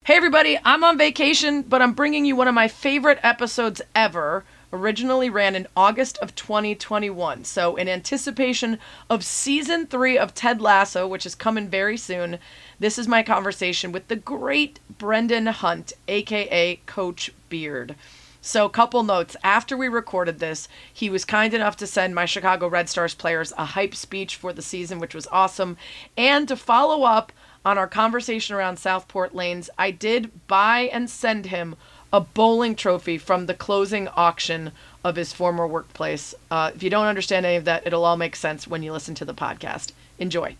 Hey everybody, I'm on vacation, but I'm bringing you one of my favorite episodes ever. Originally ran in August of 2021. So in anticipation of season 3 of Ted Lasso, which is coming very soon, this is my conversation with the great Brendan Hunt, aka Coach Beard. So couple notes. After we recorded this, he was kind enough to send my Chicago Red Stars players a hype speech for the season, which was awesome. And to follow up on our conversation around Southport Lanes, I did buy and send him a bowling trophy from the closing auction of his former workplace. If you don't understand any of that, it'll all make sense when you listen to the podcast. Enjoy.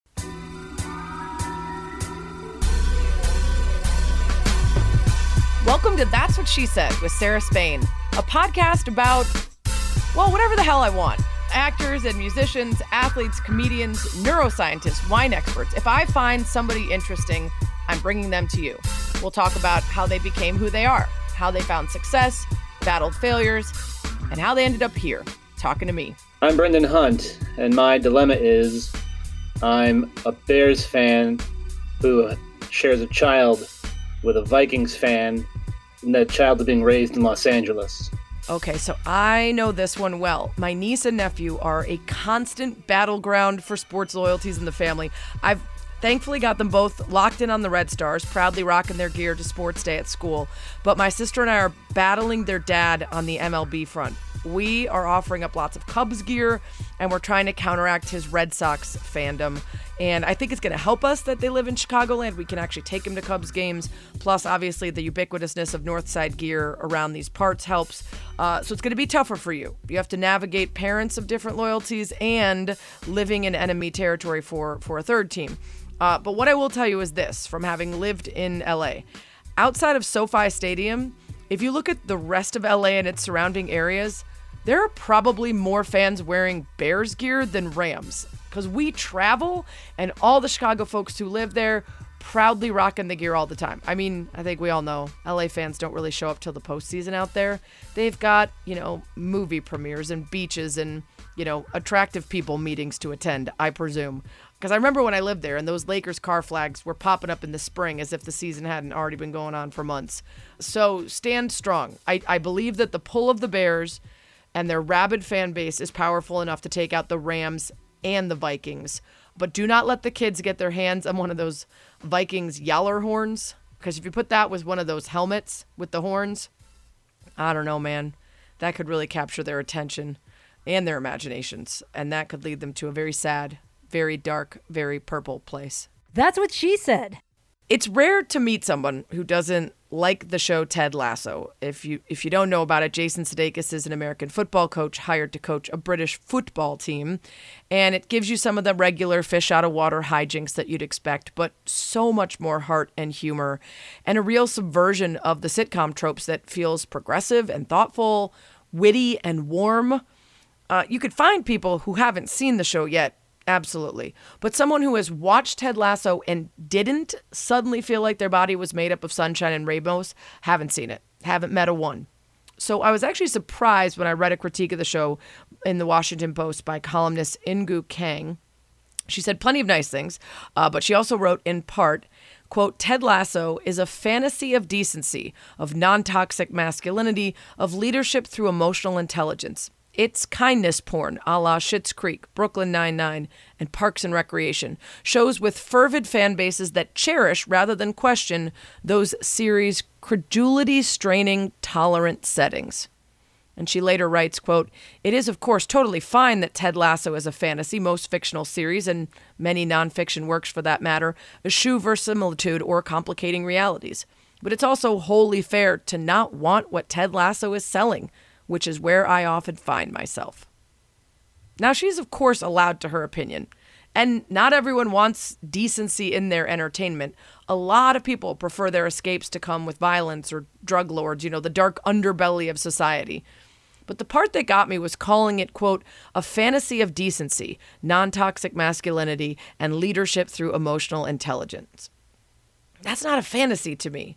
Welcome to That's What She Said with Sarah Spain, a podcast about, well, whatever the hell I want. Actors and musicians, athletes, comedians, neuroscientists, wine experts. If I find somebody interesting, I'm bringing them to you. We'll talk about how they became who they are, how they found success, battled failures, and how they ended up here, talking to me. I'm Brendan Hunt, and my dilemma is I'm a Bears fan who shares a child with a Vikings fan, and that child is being raised in Los Angeles. Okay, so I know this one well. My niece and nephew are a constant battleground for sports loyalties in the family. I've thankfully got them both locked in on the Red Stars, proudly rocking their gear to sports day at school. But my sister and I are battling their dad on the MLB front. We are offering up lots of Cubs gear, and we're trying to counteract his Red Sox fandom. And I think it's going to help us that they live in Chicagoland. We can actually take him to Cubs games. Plus, obviously, the ubiquitousness of Northside gear around these parts helps. So it's going to be tougher for you. You have to navigate parents of different loyalties and living in enemy territory for a third team. But what I will tell you is this, from having lived in LA. Outside of SoFi Stadium, if you look at the rest of LA and its surrounding areas, there are probably more fans wearing Bears gear than Rams. Because we travel, and all the Chicago folks who live there proudly rocking the gear all the time. I mean, I think we all know LA fans don't really show up till the postseason out there. They've got, movie premieres and beaches and, attractive people meetings to attend, I presume. Because I remember when I lived there and those Lakers car flags were popping up in the spring as if the season hadn't already been going on for months. So stand strong. I believe that the pull of the Bears and their rabid fan base is powerful enough to take out the Rams and the Vikings. But do not let the kids get their hands on one of those Vikings Yaller horns. Because if you put that with one of those helmets with the horns, I don't know, man. That could really capture their attention and their imaginations. And that could lead them to a very sad, very dark, very purple place. That's what she said. It's rare to meet someone who doesn't like the show Ted Lasso. If you don't know about it, Jason Sudeikis is an American football coach hired to coach a British football team. And it gives you some of the regular fish out of water hijinks that you'd expect, but so much more heart and humor and a real subversion of the sitcom tropes that feels progressive and thoughtful, witty and warm. You could find people who haven't seen the show yet. Absolutely. But someone who has watched Ted Lasso and didn't suddenly feel like their body was made up of sunshine and rainbows, haven't seen it, haven't met a one. So I was actually surprised when I read a critique of the show in the Washington Post by columnist Ingu Kang. She said plenty of nice things, but she also wrote in part, quote, Ted Lasso is a fantasy of decency, of non-toxic masculinity, of leadership through emotional intelligence. It's kindness porn, a la Schitt's Creek, Brooklyn Nine-Nine, and Parks and Recreation. Shows with fervid fan bases that cherish rather than question those series' credulity-straining, tolerant settings. And she later writes, quote, it is, of course, totally fine that Ted Lasso is a fantasy. Most fictional series, and many nonfiction works for that matter, eschew verisimilitude or complicating realities. But it's also wholly fair to not want what Ted Lasso is selling, which is where I often find myself. Now, she's, of course, allowed to her opinion. And not everyone wants decency in their entertainment. A lot of people prefer their escapes to come with violence or drug lords, the dark underbelly of society. But the part that got me was calling it, quote, a fantasy of decency, non-toxic masculinity, and leadership through emotional intelligence. That's not a fantasy to me.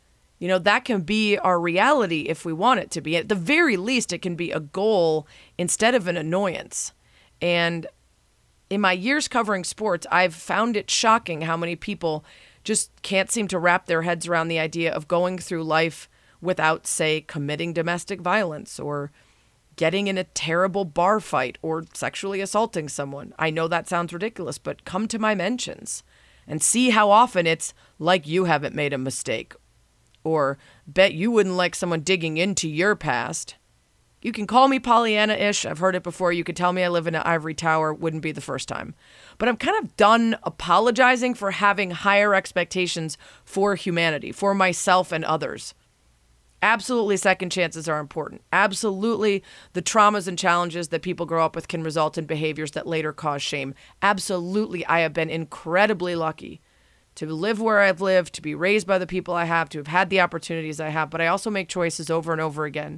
That can be our reality if we want it to be. At the very least, it can be a goal instead of an annoyance. And in my years covering sports, I've found it shocking how many people just can't seem to wrap their heads around the idea of going through life without, say, committing domestic violence or getting in a terrible bar fight or sexually assaulting someone. I know that sounds ridiculous, but come to my mentions and see how often it's like you haven't made a mistake, or bet you wouldn't like someone digging into your past. You can call me Pollyanna-ish. I've heard it before. You could tell me I live in an ivory tower. Wouldn't be the first time. But I'm kind of done apologizing for having higher expectations for humanity, for myself and others. Absolutely, second chances are important. Absolutely, the traumas and challenges that people grow up with can result in behaviors that later cause shame. Absolutely, I have been incredibly lucky to live where I've lived, to be raised by the people I have, to have had the opportunities I have. But I also make choices over and over again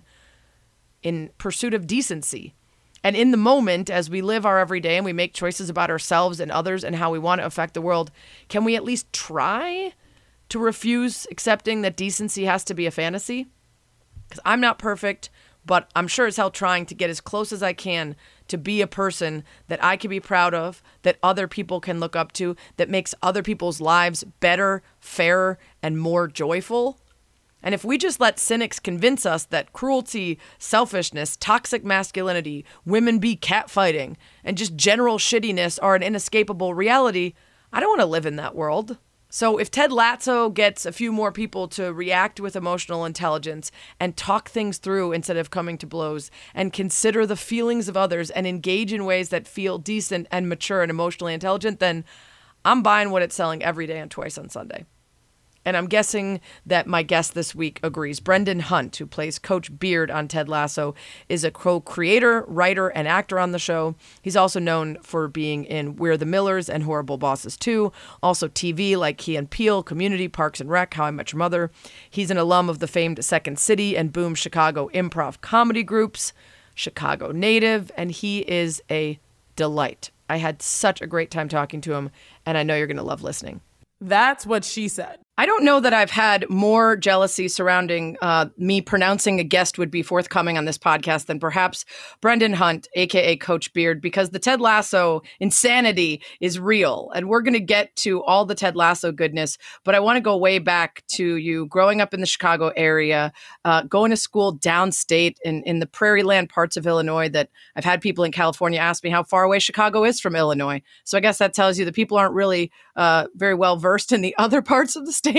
in pursuit of decency. And in the moment, as we live our everyday and we make choices about ourselves and others and how we want to affect the world, can we at least try to refuse accepting that decency has to be a fantasy? Because I'm not perfect, but I'm sure as hell trying to get as close as I can to be a person that I can be proud of, that other people can look up to, that makes other people's lives better, fairer, and more joyful. And if we just let cynics convince us that cruelty, selfishness, toxic masculinity, women be catfighting, and just general shittiness are an inescapable reality, I don't want to live in that world. So if Ted Lasso gets a few more people to react with emotional intelligence and talk things through instead of coming to blows and consider the feelings of others and engage in ways that feel decent and mature and emotionally intelligent, then I'm buying what it's selling every day and twice on Sunday. And I'm guessing that my guest this week agrees. Brendan Hunt, who plays Coach Beard on Ted Lasso, is a co-creator, writer, and actor on the show. He's also known for being in We're the Millers and Horrible Bosses 2. Also TV like Key and Peele, Community, Parks and Rec, How I Met Your Mother. He's an alum of the famed Second City and Boom Chicago improv comedy groups, Chicago native, and he is a delight. I had such a great time talking to him, and I know you're going to love listening. That's what she said. I don't know that I've had more jealousy surrounding me pronouncing a guest would be forthcoming on this podcast than perhaps Brendan Hunt, a.k.a. Coach Beard, because the Ted Lasso insanity is real. And we're going to get to all the Ted Lasso goodness, but I want to go way back to you growing up in the Chicago area, going to school downstate in the prairie land parts of Illinois that I've had people in California ask me how far away Chicago is from Illinois. So I guess that tells you that people aren't really very well versed in the other parts of the state.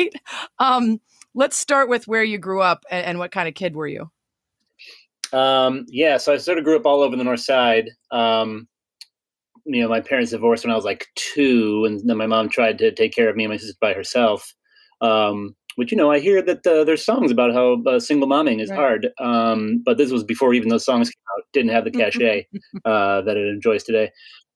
Let's start with where you grew up and what kind of kid were you? So I sort of grew up all over the North Side. My parents divorced when I was like 2, and then my mom tried to take care of me and my sister by herself. Which, I hear that there's songs about how single momming is hard. But this was before even those songs came out. Didn't have the cachet that it enjoys today.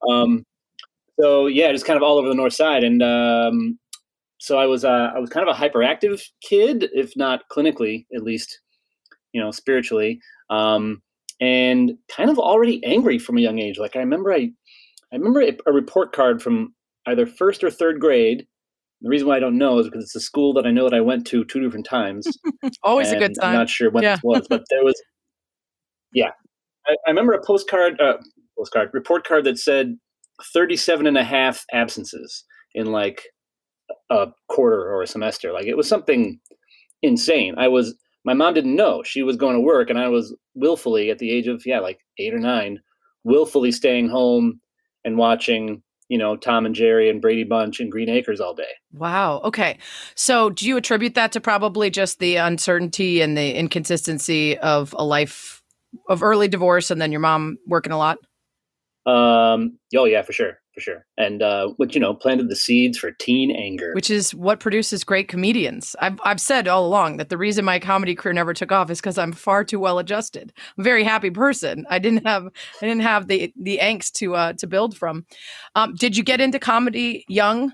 Just kind of all over the North Side. And so I was kind of a hyperactive kid, if not clinically, at least, spiritually, and kind of already angry from a young age. Like I remember a report card from either first or third grade. The reason why I don't know is because it's a school that I know that I went to 2 different times. Always a good time. I'm not sure when this was, but there was. Yeah, I remember a report card that said 37 and a half absences in like a quarter or a semester. Like it was something insane. My mom didn't know she was going to work, and I was willfully at the age of 8 or 9, willfully staying home and watching, Tom and Jerry and Brady Bunch and Green Acres all day. Wow. Okay. So do you attribute that to probably just the uncertainty and the inconsistency of a life of early divorce and then your mom working a lot? Yeah, for sure. And, which, planted the seeds for teen anger. Which is what produces great comedians. I've said all along that the reason my comedy career never took off is because I'm far too well adjusted. I'm a very happy person. I didn't have the angst to build from. Did you get into comedy young?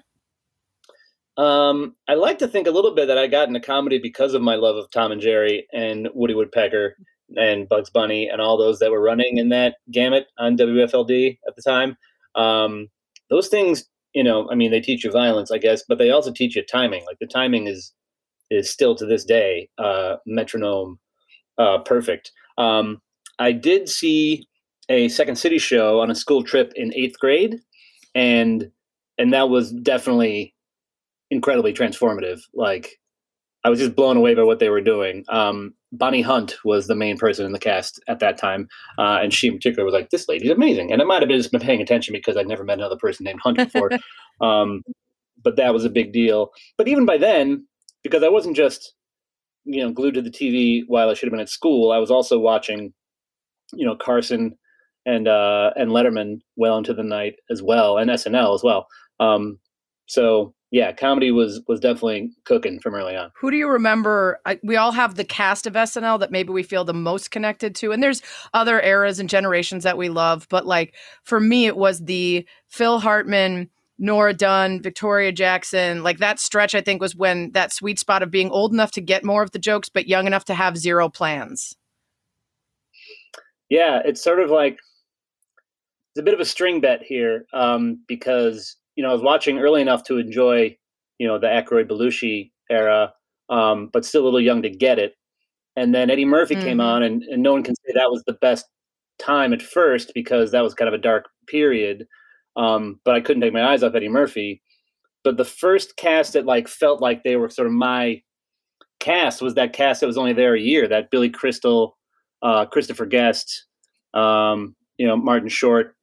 I like to think a little bit that I got into comedy because of my love of Tom and Jerry and Woody Woodpecker and Bugs Bunny and all those that were running in that gamut on WFLD at the time. Those things, they teach you violence, I guess, but they also teach you timing. Like the timing is still to this day, metronome, perfect. I did see a Second City show on a school trip in 8th grade. And that was definitely incredibly transformative. Like, I was just blown away by what they were doing. Bonnie Hunt was the main person in the cast at that time, and she in particular was like, "This lady's amazing." And I might have just been paying attention because I'd never met another person named Hunt before, but that was a big deal. But even by then, because I wasn't just glued to the TV while I should have been at school, I was also watching Carson and Letterman well into the night as well, and SNL as well. So yeah, comedy was definitely cooking from early on. Who do you remember? We all have the cast of SNL that maybe we feel the most connected to. And there's other eras and generations that we love. But like for me, it was the Phil Hartman, Nora Dunn, Victoria Jackson. Like that stretch, I think, was when that sweet spot of being old enough to get more of the jokes, but young enough to have zero plans. Yeah, it's sort of like it's a bit of a string bet here because I was watching early enough to enjoy, the Aykroyd Belushi era, but still a little young to get it. And then Eddie Murphy came on, and no one can say that was the best time at first because that was kind of a dark period. But I couldn't take my eyes off Eddie Murphy. But the first cast that like felt like they were sort of my cast was that cast that was only there a year. That Billy Crystal, Christopher Guest, Martin Short.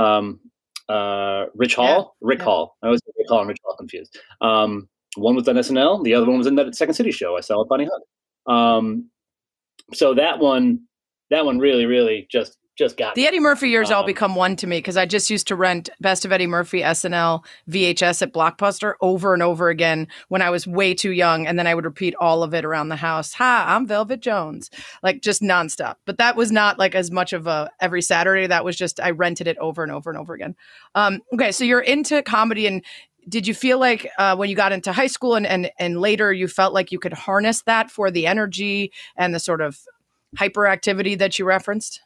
Rich Hall, Rick Hall. I always get Rick Hall and Rich Hall confused. One was on SNL. The other one was in that Second City show I saw with Bonnie Hunt. So that one really, really just got the me. Eddie Murphy years all become one to me because I just used to rent Best of Eddie Murphy SNL VHS at Blockbuster over and over again when I was way too young, and then I would repeat all of it around the house. Hi, I'm Velvet Jones, like just nonstop. But that was not like as much of a every Saturday. That was just I rented it over and over and over again. Okay, so you're into comedy, and did you feel like when you got into high school and later you felt like you could harness that for the energy and the sort of hyperactivity that you referenced?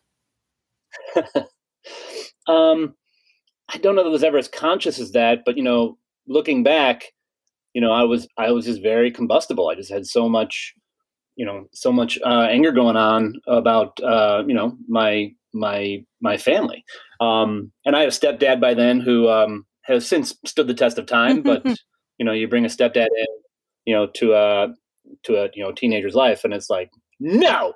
I don't know that I was ever as conscious as that, but looking back, I was just very combustible. I just had so much anger going on about my family. And I had a stepdad by then who has since stood the test of time, but you bring a stepdad in, to a teenager's life, and it's like no.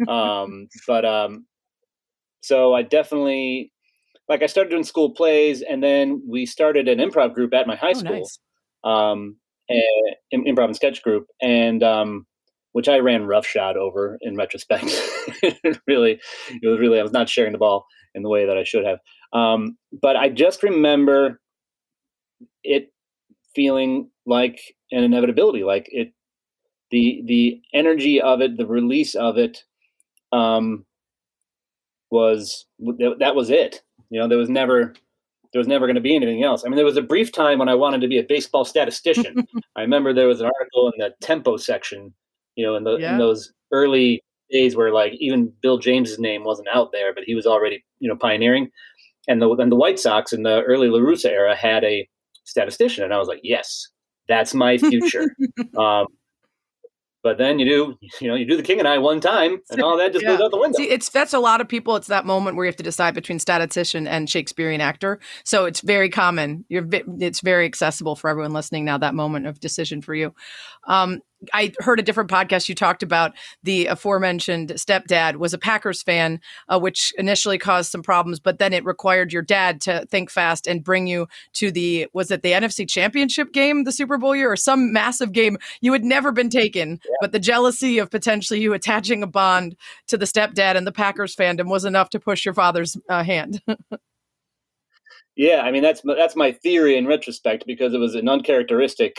So I definitely, like, I started doing school plays, and then we started an improv group at my high school, nice. Improv and sketch group, and which I ran roughshod over in retrospect. It was really, I was not sharing the ball in the way that I should have. But I just remember it feeling like an inevitability, like the energy of it, the release of it, was it. There was never going to be anything else. I mean, there was a brief time when I wanted to be a baseball statistician. I remember there was an article in the Tempo section, in those early days where like even Bill James's name wasn't out there, but he was already, pioneering. And the White Sox in the early La Russa era had a statistician, and I was like, yes, that's my future. But then you do The King and I one time, and all that just goes out the window. See, that's a lot of people. It's that moment where you have to decide between statistician and Shakespearean actor. So it's very common. It's very accessible for everyone listening now, that moment of decision for you. I heard a different podcast. You talked about the aforementioned stepdad was a Packers fan, which initially caused some problems, but then it required your dad to think fast and bring you to was it the NFC Championship game, the Super Bowl year, or some massive game you had never been taken, but the jealousy of potentially you attaching a bond to the stepdad and the Packers fandom was enough to push your father's hand. Yeah, I mean, that's my theory in retrospect, because it was an uncharacteristic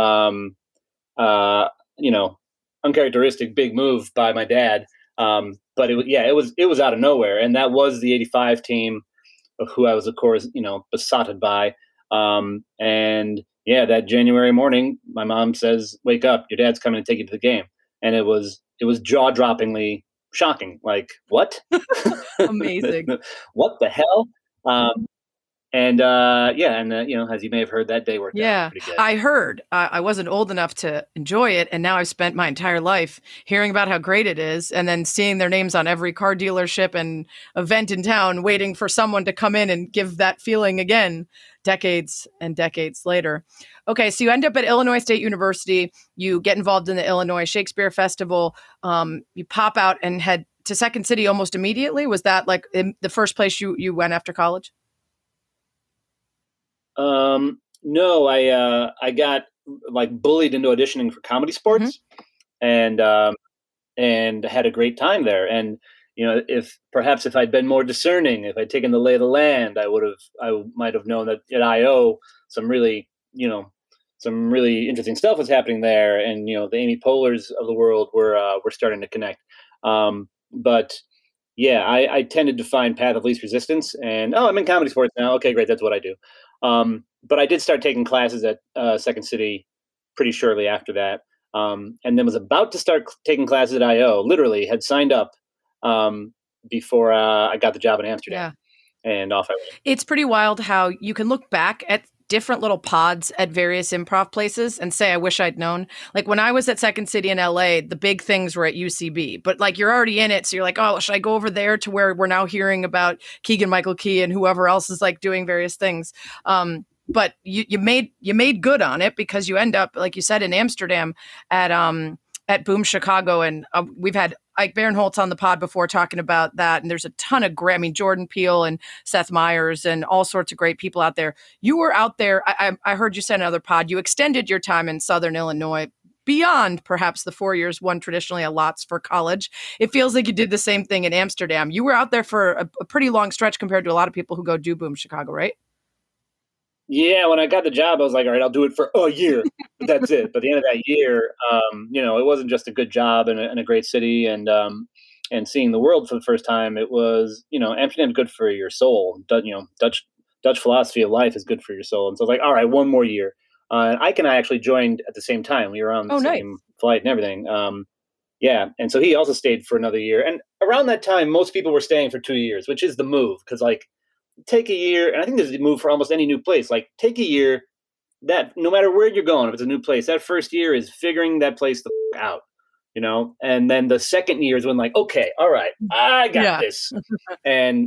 uncharacteristic big move by my dad. But it was out of nowhere. And that was the 85 team, who I was, of course, besotted by. And yeah, that January morning, my mom says, "Wake up, your dad's coming to take you to the game." And it was jaw-droppingly shocking. Like, what? Amazing. What the hell? And as you may have heard, that day worked out pretty good. I heard. I wasn't old enough to enjoy it, and now I've spent my entire life hearing about how great it is, and then seeing their names on every car dealership and event in town, waiting for someone to come in and give that feeling again, decades and decades later. Okay, so you end up at Illinois State University. You get involved in the Illinois Shakespeare Festival. You pop out and head to Second City almost immediately. Was that like the first place you went after college? No, I got like bullied into auditioning for Comedy Sports, and had a great time there. And if I'd been more discerning, if I'd taken the lay of the land, I might have known that at IO some really interesting stuff was happening there, and the Amy Pohlers of the world were starting to connect. But yeah, I tended to find path of least resistance, and I'm in Comedy Sports now. Okay, great, that's what I do. But I did start taking classes at Second City pretty shortly after that, and then was about to start taking classes at IO. Literally had signed up before I got the job in Amsterdam, and off I went. It's pretty wild how you can look back at different little pods at various improv places and say, I wish I'd known. Like when I was at Second City in LA, the big things were at UCB, but like you're already in it. So you're like, oh, should I go over there to where we're now hearing about Keegan-Michael Key and whoever else is like doing various things. But you made good on it because you end up, like you said, in Amsterdam at Boom Chicago. And we've had Ike Barinholtz on the pod before talking about that. And there's a ton of Jordan Peele and Seth Meyers and all sorts of great people out there. You were out there. I heard you say in another pod, you extended your time in Southern Illinois beyond perhaps the 4 years one traditionally allots for college. It feels like you did the same thing in Amsterdam. You were out there for a pretty long stretch compared to a lot of people who go do Boom Chicago, right? Yeah, when I got the job, I was like, all right, I'll do it for a year. But that's it. But at the end of that year, it wasn't just a good job and a great city and seeing the world for the first time. It was, Amsterdam's good for your soul. Dutch philosophy of life is good for your soul. And so I was like, all right, one more year. Ike and I actually joined at the same time. We were on the same flight and everything. And so he also stayed for another year. And around that time, most people were staying for 2 years, which is the move. Because take a year, and I think this is the move for almost any new place. Like, take a year, that no matter where you're going, if it's a new place, that first year is figuring that place out, and then the second year is when like, okay, all right, I got this. and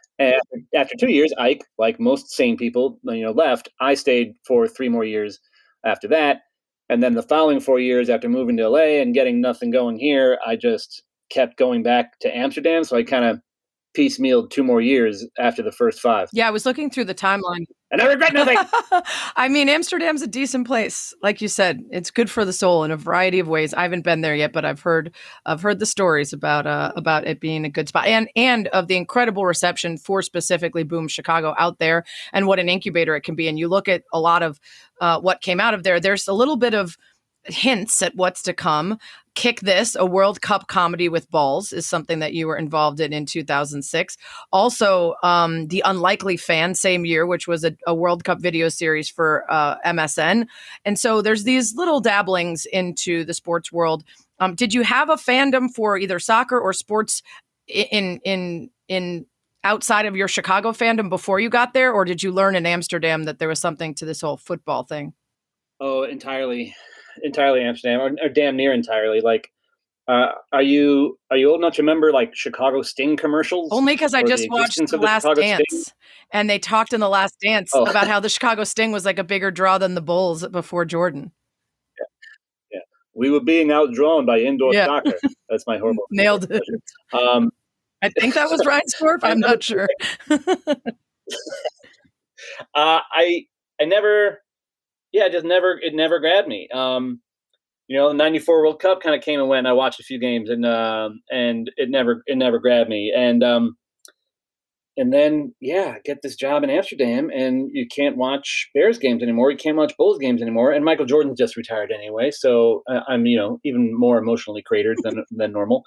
after 2 years, Ike, like most sane people, left. I stayed for 3 more years after that. And then the following 4 years after moving to LA and getting nothing going here, I just kept going back to Amsterdam. So I kind of piecemealed 2 more years after the first 5. Yeah, I was looking through the timeline. And I regret nothing. I mean, Amsterdam's a decent place. Like you said, it's good for the soul in a variety of ways. I haven't been there yet, but I've heard the stories about it being a good spot and of the incredible reception for specifically Boom Chicago out there and what an incubator it can be. And you look at a lot of what came out of there. There's a little bit of hints at what's to come. Kick This, a World Cup comedy with balls, is something that you were involved in 2006. Also, The Unlikely Fan, same year, which was a World Cup video series for MSN. And so there's these little dabblings into the sports world. Did you have a fandom for either soccer or sports in outside of your Chicago fandom before you got there, or did you learn in Amsterdam that there was something to this whole football thing? Oh, entirely Amsterdam, or damn near entirely. Like, are you old enough to remember like Chicago Sting commercials? Only because I just watched The Last Dance, and they talked in The Last Dance about how the Chicago Sting was like a bigger draw than the Bulls before Jordan. Yeah. We were being outdrawn by indoor soccer. That's my horrible. Nailed it. I think that was Reinsdorf. I'm not sure. It never grabbed me. The 94 World Cup kind of came and went. I watched a few games and it never grabbed me. And then, get this job in Amsterdam and you can't watch Bears games anymore. You can't watch Bulls games anymore. And Michael Jordan's just retired anyway. So I'm, even more emotionally cratered than normal.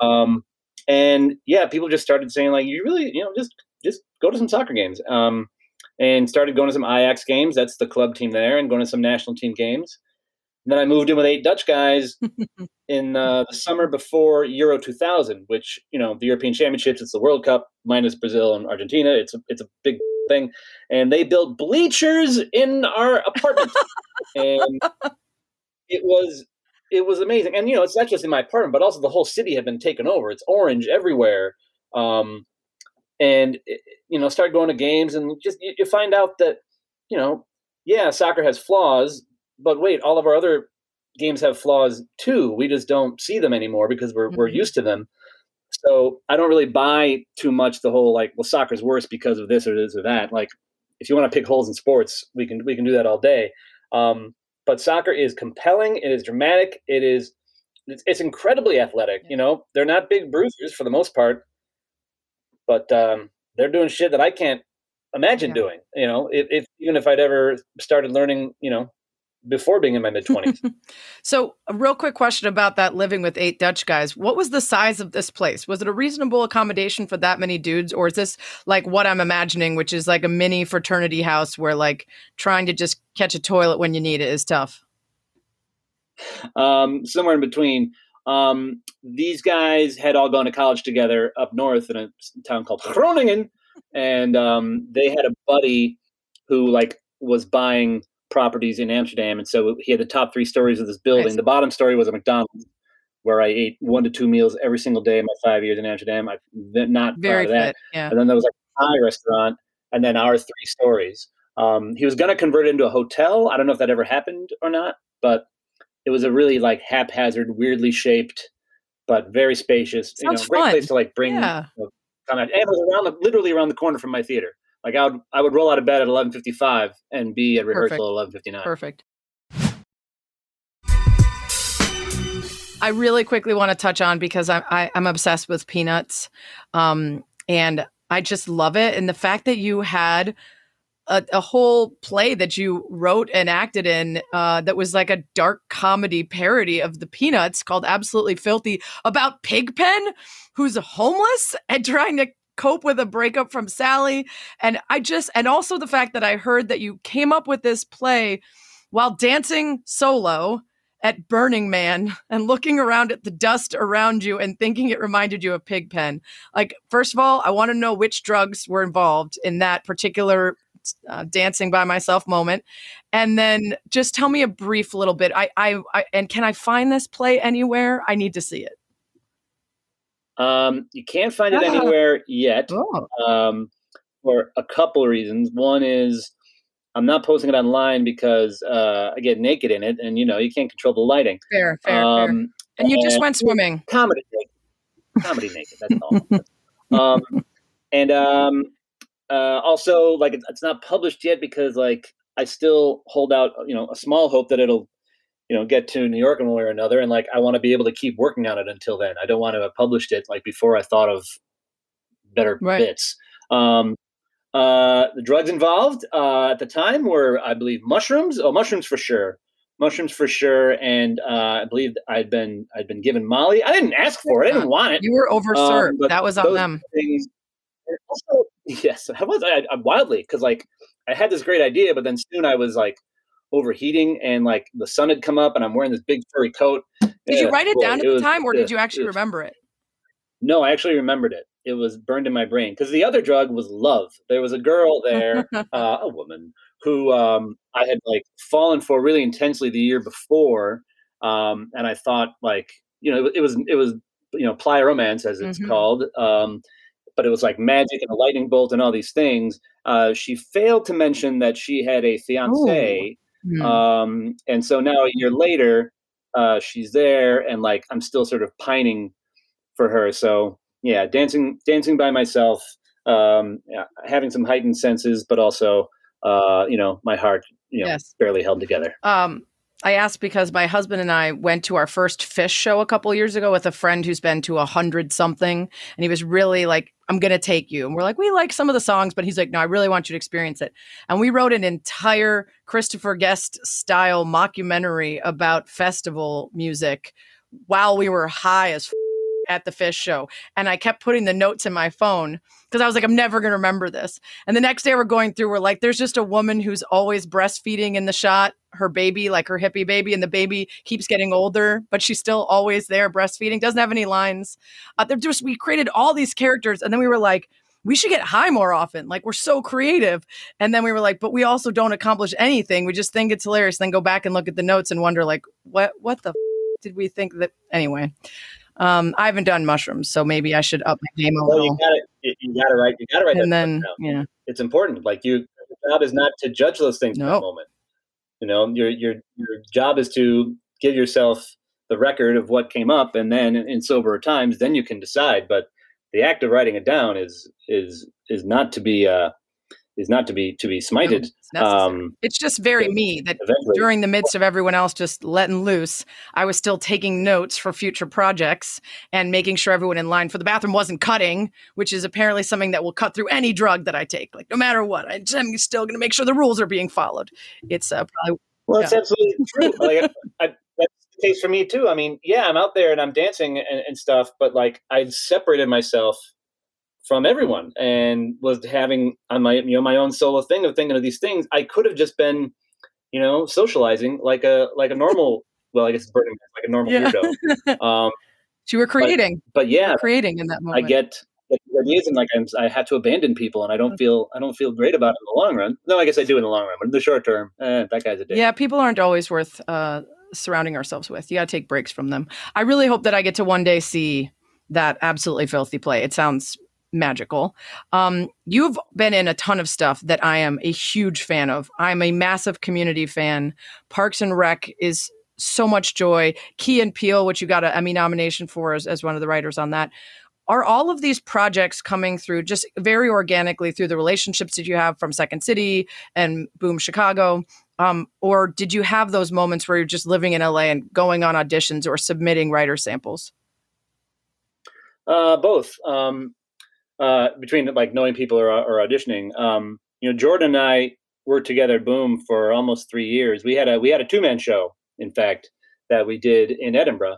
People just started saying like, you really, just go to some soccer games. And started going to some Ajax games. That's the club team there, and going to some national team games. And then I moved in with 8 Dutch guys in the summer before Euro 2000, which, the European Championships, it's the World Cup minus Brazil and Argentina. It's a big thing. And they built bleachers in our apartment. And it was amazing. And, it's not just in my apartment, but also the whole city had been taken over. It's orange everywhere. And, start going to games and just, you find out that, yeah, soccer has flaws, but wait, all of our other games have flaws too. We just don't see them anymore because we're used to them. So I don't really buy too much the whole like, well, soccer's worse because of this or this or that. Like, if you want to pick holes in sports, we can do that all day. But soccer is compelling. It is dramatic. It's incredibly athletic. They're not big bruisers for the most part, but they're doing shit that I can't imagine doing. Even if I'd ever started learning, before being in my mid-20s. So a real quick question about that living with 8 Dutch guys. What was the size of this place? Was it a reasonable accommodation for that many dudes? Or is this like what I'm imagining, which is like a mini fraternity house where like trying to just catch a toilet when you need it is tough? Somewhere in between. These guys had all gone to college together up north in a town called Groningen. And they had a buddy who like was buying properties in Amsterdam, and so he had the top 3 stories of this building. Nice. The bottom story was a McDonald's where I ate 1 to 2 meals every single day in my 5 years in Amsterdam. I'm not very proud of that. Fit, yeah. And then there was like a Thai restaurant, and then our 3 stories. He was going to convert it into a hotel. I don't know if that ever happened or not, but it was a really like haphazard, weirdly shaped, but very spacious. Sounds great fun. place to like bring. Yeah. And it was literally around the corner from my theater. Like I would roll out of bed at 11:55 and be at rehearsal at 11:59. Perfect. I really quickly want to touch on because I'm obsessed with Peanuts, and I just love it. And the fact that you had a whole play that you wrote and acted in that was like a dark comedy parody of the Peanuts called Absolutely Filthy about Pigpen, who's homeless and trying to cope with a breakup from Sally. And also the fact that I heard that you came up with this play while dancing solo at Burning Man and looking around at the dust around you and thinking it reminded you of Pigpen. Like, first of all, I want to know which drugs were involved in that particular dancing by myself moment. And then just tell me a brief little bit. And can I find this play anywhere? I need to see it. You can't find it anywhere yet for a couple of reasons. One is I'm not posting it online because I get naked in it, and you can't control the lighting. Fair. And you just went swimming. Comedy naked. That's all. Also, like it's not published yet because like I still hold out, a small hope that it'll get to New York in one way or another. And like, I want to be able to keep working on it until then. I don't want to have published it like before I thought of better bits. The drugs involved at the time were, I believe, mushrooms. Oh, mushrooms for sure. And I believe I'd been given Molly. I didn't ask for it. I didn't want it. You were overserved. That was on them. Also, yes, I was. I wildly, because like I had this great idea, but then soon I was like overheating and like the sun had come up and I'm wearing this big furry coat. Did you write it down at the time or did you actually remember it? No, I actually remembered it. It was burned in my brain because the other drug was love. There was a girl there, a woman who I had like fallen for really intensely the year before. And I thought like, it was Playa Romance as it's called. But it was like magic and a lightning bolt and all these things. She failed to mention that she had a fiance. And so now a year later, she's there and like, I'm still sort of pining for her. So yeah, dancing by myself, having some heightened senses, but also, my heart, barely held together. I asked because my husband and I went to our first Fish show a couple years ago with a friend who's been to 100 something. And he was really like, I'm going to take you. And we're like, we like some of the songs, but he's like, no, I really want you to experience it. And we wrote an entire Christopher Guest style mockumentary about festival music while we were high as at the Fish show. And I kept putting the notes in my phone because I was like, I'm never going to remember this. And the next day we're going through, we're like, there's just a woman who's always breastfeeding in the shot, her baby, like her hippie baby, and the baby keeps getting older, but she's still always there breastfeeding, doesn't have any lines. We created all these characters. And then we were like, we should get high more often. Like, we're so creative. And then we were like, but we also don't accomplish anything. We just think it's hilarious. Then go back and look at the notes and wonder, like, what the did we think that? Anyway, I haven't done mushrooms, so maybe I should up my game a little. You got to write. And then, yeah, it's important. Like, your job is not to judge those things in that moment. You know, your job is to give yourself the record of what came up, and then in sober times, then you can decide. But the act of writing it down is not to be smited. It's just very me that during the midst of everyone else just letting loose, I was still taking notes for future projects and making sure everyone in line for the bathroom wasn't cutting, which is apparently something that will cut through any drug that I take. Like, no matter what, I'm still going to make sure the rules are being followed. It's probably it's absolutely true. Like, that's the case for me too. I mean, yeah, I'm out there and I'm dancing and stuff, but like, I separated myself from everyone and was having on my own solo thing of thinking of these things. I could have just been, socializing like a normal, well, I guess Burning Man, like a normal weirdo. You were creating, but yeah, creating in that moment. I get the ideas, and like I had to abandon people, and I don't feel great about it in the long run. No, I guess I do in the long run, but in the short term, that guy's a dick. Yeah, people aren't always worth surrounding ourselves with. You got to take breaks from them. I really hope that I get to one day see that Absolutely Filthy play. It sounds magical. You've been in a ton of stuff that I am a huge fan of. I'm a massive Community fan. Parks and Rec is so much joy. Key and Peele, which you got an Emmy nomination for as one of the writers on that. Are all of these projects coming through just very organically through the relationships that you have from Second City and Boom Chicago? Or did you have those moments where you're just living in LA and going on auditions or submitting writer samples? Both. Between like knowing people or auditioning. Jordan and I worked together at Boom for almost 3 years. We had a 2-man show, in fact, that we did in Edinburgh.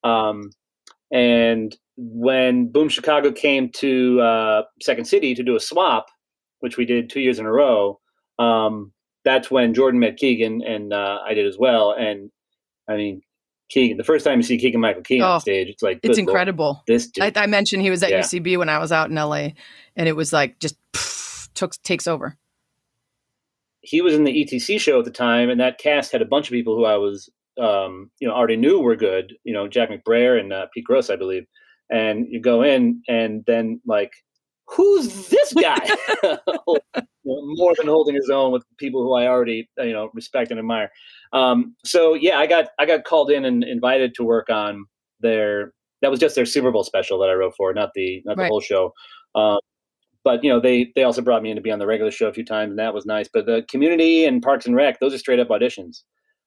And when Boom Chicago came to Second City to do a swap, which we did 2 years in a row, that's when Jordan met Keegan, and I did as well. And I mean, Keegan, the first time you see Keegan-Michael Key on stage, it's like, it's incredible. Lord, this dude. I mentioned he was at UCB when I was out in LA, and it was like just takes over. He was in the ETC show at the time, and that cast had a bunch of people who I was, already knew were good. Jack McBrayer and Pete Gross, I believe. And you go in, and then like, who's this guy? More than holding his own with people who I already, respect and admire. So yeah, I got called in and invited to work on that was just their Super Bowl special that I wrote for, not the whole show. But they also brought me in to be on the regular show a few times, and that was nice. But the Community and Parks and Rec, those are straight up auditions.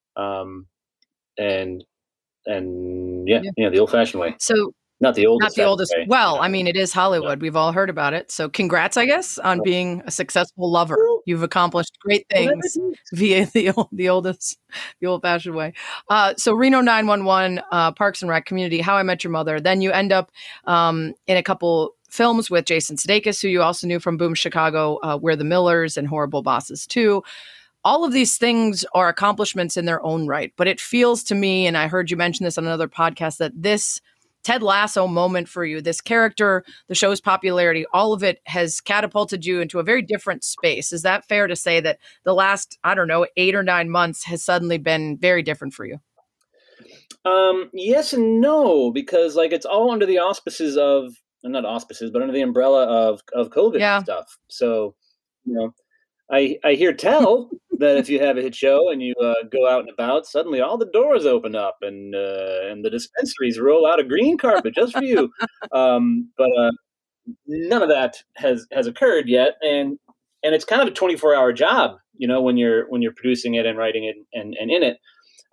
And the old fashioned way. So not the oldest. Way. Well, I mean, it is Hollywood. Yeah. We've all heard about it. So congrats, I guess, on being a successful lover. You've accomplished great things via the old fashioned way. So Reno 911, Parks and Rec, Community, How I Met Your Mother. Then you end up in a couple films with Jason Sudeikis, who you also knew from Boom Chicago, We're the Millers and Horrible Bosses 2. All of these things are accomplishments in their own right. But it feels to me, and I heard you mention this on another podcast, that this Ted Lasso moment for you, this character, the show's popularity, all of it has catapulted you into a very different space. Is that fair to say that the last, 8 or 9 months has suddenly been very different for you? Yes and no, because like it's all under the auspices of, not auspices, but under the umbrella of COVID stuff. So, I hear tell that if you have a hit show and you go out and about, suddenly all the doors open up and the dispensaries roll out a green carpet just for you. But none of that has occurred yet, and it's kind of a 24-hour job, when you're producing it and writing it and in it.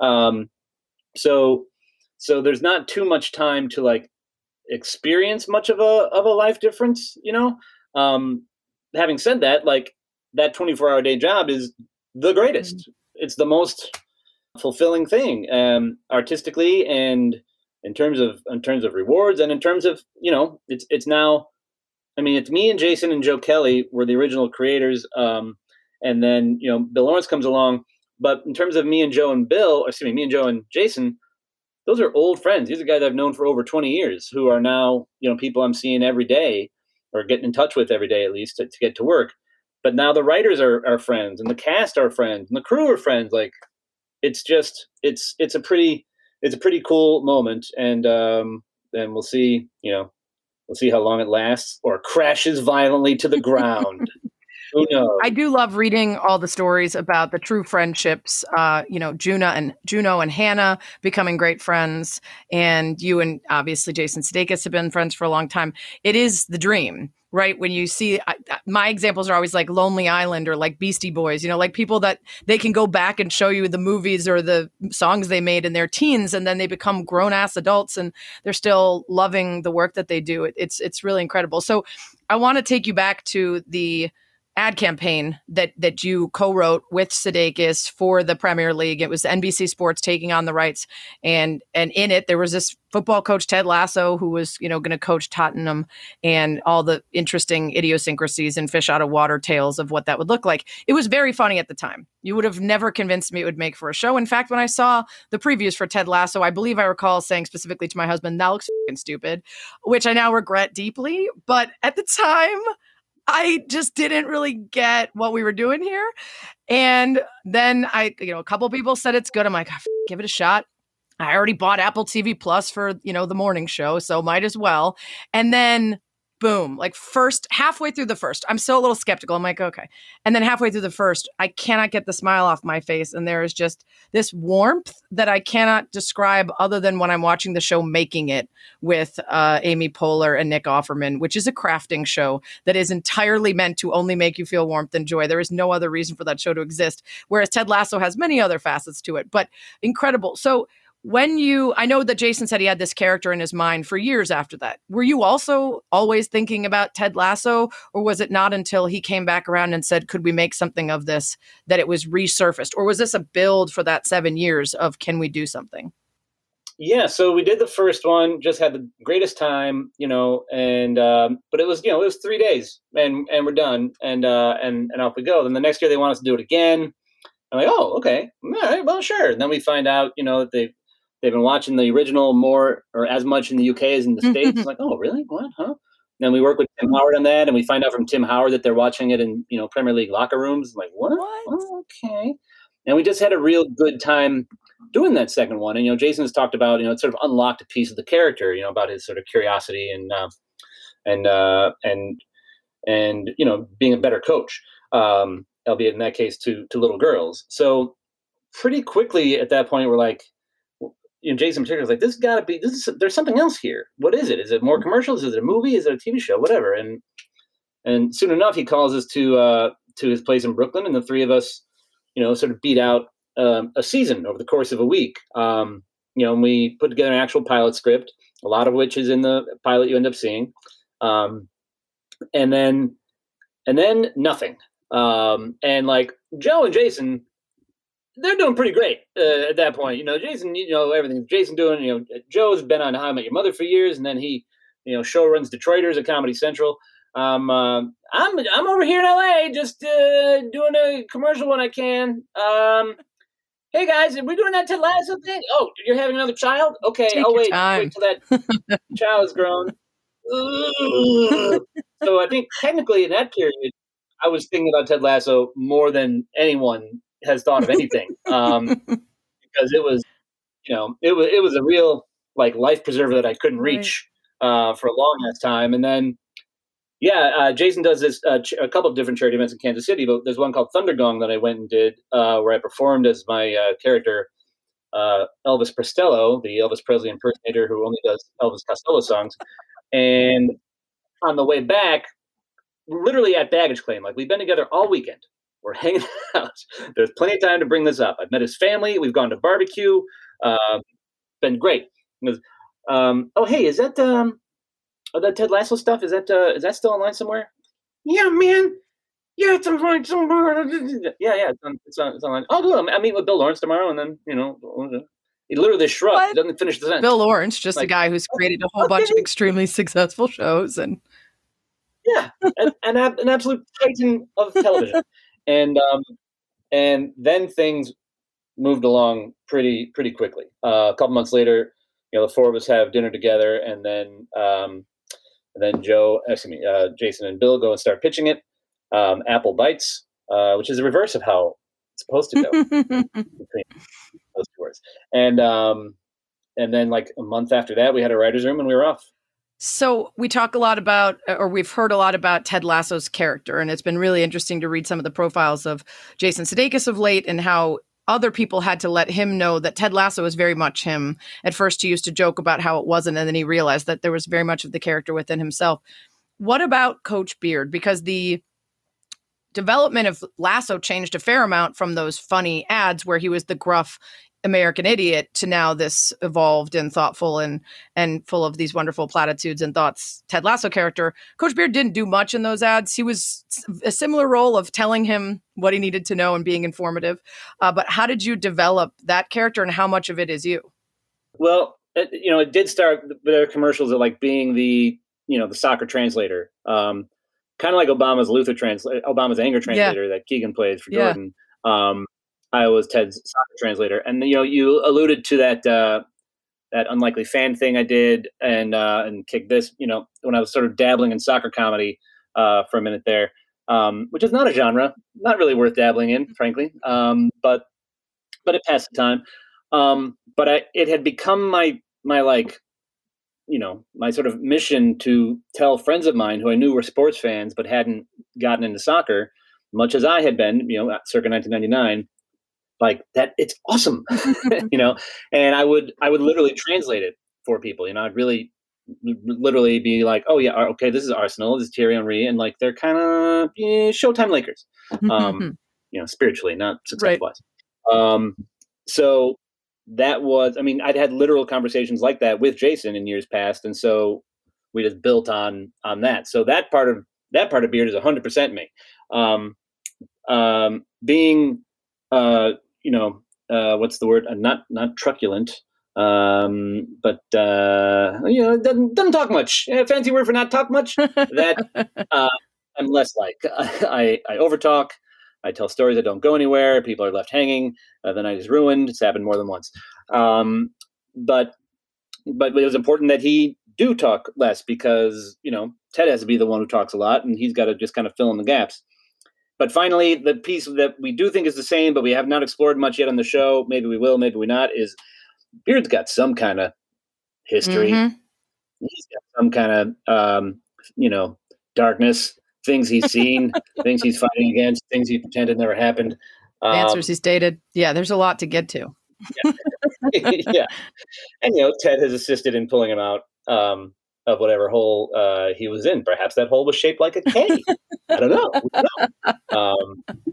So there's not too much time to like experience much of a life difference, Having said that, like, that 24-hour day job is the greatest. Mm-hmm. It's the most fulfilling thing, artistically, and in terms of rewards, and in terms of, it's now, I mean, it's me and Jason and Joe Kelly were the original creators. And then, Bill Lawrence comes along, but in terms of me and Joe and Jason, those are old friends. These are guys I've known for over 20 years who are now, people I'm seeing every day. or getting in touch with every day at least to get to work. But now the writers are friends, and the cast are friends, and the crew are friends. Like it's a pretty cool moment, and then we'll see how long it lasts or crashes violently to the ground. Who knows? I do love reading all the stories about the true friendships. Juno and Hannah becoming great friends, and you and obviously Jason Sudeikis have been friends for a long time. It is the dream, right? When you see, my examples are always like Lonely Island or like Beastie Boys. Like people that they can go back and show you the movies or the songs they made in their teens, and then they become grown ass adults, and they're still loving the work that they do. It's really incredible. So I want to take you back to the ad campaign that you co-wrote with Sudeikis for the Premier League. It was NBC Sports taking on the rights, and in it there was this football coach, Ted Lasso, who was going to coach Tottenham, and all the interesting idiosyncrasies and fish out of water tales of what that would look like. It was very funny at the time. You would have never convinced me it would make for a show. In fact, when I saw the previews for Ted Lasso, I believe I recall saying specifically to my husband, "That looks fucking stupid," which I now regret deeply. But at the time, I just didn't really get what we were doing here. And then a couple people said it's good. I'm like, give it a shot. I already bought Apple TV Plus for, the morning show, so might as well. And then boom, like halfway through the first, I'm still a little skeptical. I'm like, okay. And then halfway through the first, I cannot get the smile off my face. And there is just this warmth that I cannot describe other than when I'm watching the show Making It with Amy Poehler and Nick Offerman, which is a crafting show that is entirely meant to only make you feel warmth and joy. There is no other reason for that show to exist. Whereas Ted Lasso has many other facets to it, but incredible. So I know that Jason said he had this character in his mind for years after that. Were you also always thinking about Ted Lasso, or was it not until he came back around and said, could we make something of this, that it was resurfaced? Or was this a build for that 7 years of, can we do something? Yeah, so we did the first one, just had the greatest time, and but it was 3 days and we're done and off we go. Then the next year they want us to do it again. I'm like, oh, okay, all right, well, sure. And then we find out, that they've been watching the original more or as much in the UK as in the States. It's like, oh, really? What? Huh? Then we work with Tim Howard on that, and we find out from Tim Howard that they're watching it in, Premier League locker rooms. I'm like, what? Oh, okay. And we just had a real good time doing that second one. And, Jason's talked about, it sort of unlocked a piece of the character, about his sort of curiosity and being a better coach, albeit in that case to little girls. So pretty quickly at that point, we're like, Jason in particular was like, there's something else here. What is it? Is it more commercials? Is it a movie? Is it a TV show? Whatever. And soon enough, he calls us to his place in Brooklyn, and the three of us, sort of beat out a season over the course of a week. And we put together an actual pilot script, a lot of which is in the pilot you end up seeing. And then nothing. And like Joe and Jason, they're doing pretty great at that point. Jason, everything Jason doing, Joe's been on How I Met Your Mother for years, and then he, show runs Detroiters at Comedy Central. I'm over here in LA just doing a commercial when I can. Hey guys, are we doing that Ted Lasso thing? Oh, you're having another child? Okay, I'll wait till that child is grown. So I think technically in that period, I was thinking about Ted Lasso more than anyone has thought of anything, because it was, it was a real like life preserver that I couldn't reach for a long ass time. And then, Jason does this a couple of different charity events in Kansas City, but there's one called Thunderdome that I went and did, where I performed as my character, Elvis Costello, the Elvis Presley impersonator who only does Elvis Costello songs. And on the way back, literally at baggage claim, like we've been together all weekend. We're hanging out. There's plenty of time to bring this up. I've met his family. We've gone to barbecue. Been great. Goes, oh, hey, is that that Ted Lasso stuff? Is that still online somewhere? Yeah, man. Yeah, it's online somewhere. Yeah, it's online. Oh, good. I meet with Bill Lawrence tomorrow, and then he literally shrugged. Doesn't finish the sentence. Bill Lawrence, just a guy who's created a whole bunch of extremely successful shows, and an absolute titan of television. And then things moved along pretty quickly. A couple months later, the four of us have dinner together, and then And then Jason and Bill go and start pitching it. Apple bites, which is the reverse of how it's supposed to go between those two words. And then like a month after that, we had a writer's room and we were off. So we talk a lot about, or we've heard a lot about Ted Lasso's character, and it's been really interesting to read some of the profiles of Jason Sudeikis of late and how other people had to let him know that Ted Lasso is very much him. At first, he used to joke about how it wasn't, and then he realized that there was very much of the character within himself. What about Coach Beard? Because the development of Lasso changed a fair amount from those funny ads where he was the gruff American idiot to now this evolved and thoughtful and full of these wonderful platitudes and thoughts Ted Lasso character. Coach Beard didn't do much in those ads. He was a similar role of telling him what he needed to know and being informative. But how did you develop that character, and how much of it is you? Well, it did start with their commercials of like being the soccer translator, kind of like Obama's Obama's anger translator that Keegan plays for Jordan. I was Ted's soccer translator, and you alluded to that unlikely fan thing I did, and Kick This. When I was sort of dabbling in soccer comedy for a minute there, which is not a genre, not really worth dabbling in, frankly. But it passed the time. But it had become my my sort of mission to tell friends of mine who I knew were sports fans but hadn't gotten into soccer, much as I had been, circa 1999. Like that, it's awesome, and I would literally translate it for people. I'd really literally be like, oh yeah, okay, this is Arsenal, this is Thierry Henry, and like they're kind of Showtime Lakers, spiritually, not success-wise. Right. So that was, I'd had literal conversations like that with Jason in years past, and so we just built on that. So that part of Beard is 100% me. Being what's the word? Not truculent, but doesn't talk much. Fancy word for not talk much. That I'm less like. I overtalk. I tell stories that don't go anywhere. People are left hanging. The night is ruined. It's happened more than once. But it was important that he do talk less because Ted has to be the one who talks a lot, and he's got to just kind of fill in the gaps. But finally, the piece that we do think is the same, but we have not explored much yet on the show, maybe we will, maybe we not, is Beard's got some kind of history. Mm-hmm. He's got some kind of, darkness, things he's seen, things he's fighting against, things he pretended never happened. Answers he's dated. Yeah, there's a lot to get to. Yeah. And, Ted has assisted in pulling him out of whatever hole he was in. Perhaps that hole was shaped like a K. I don't know.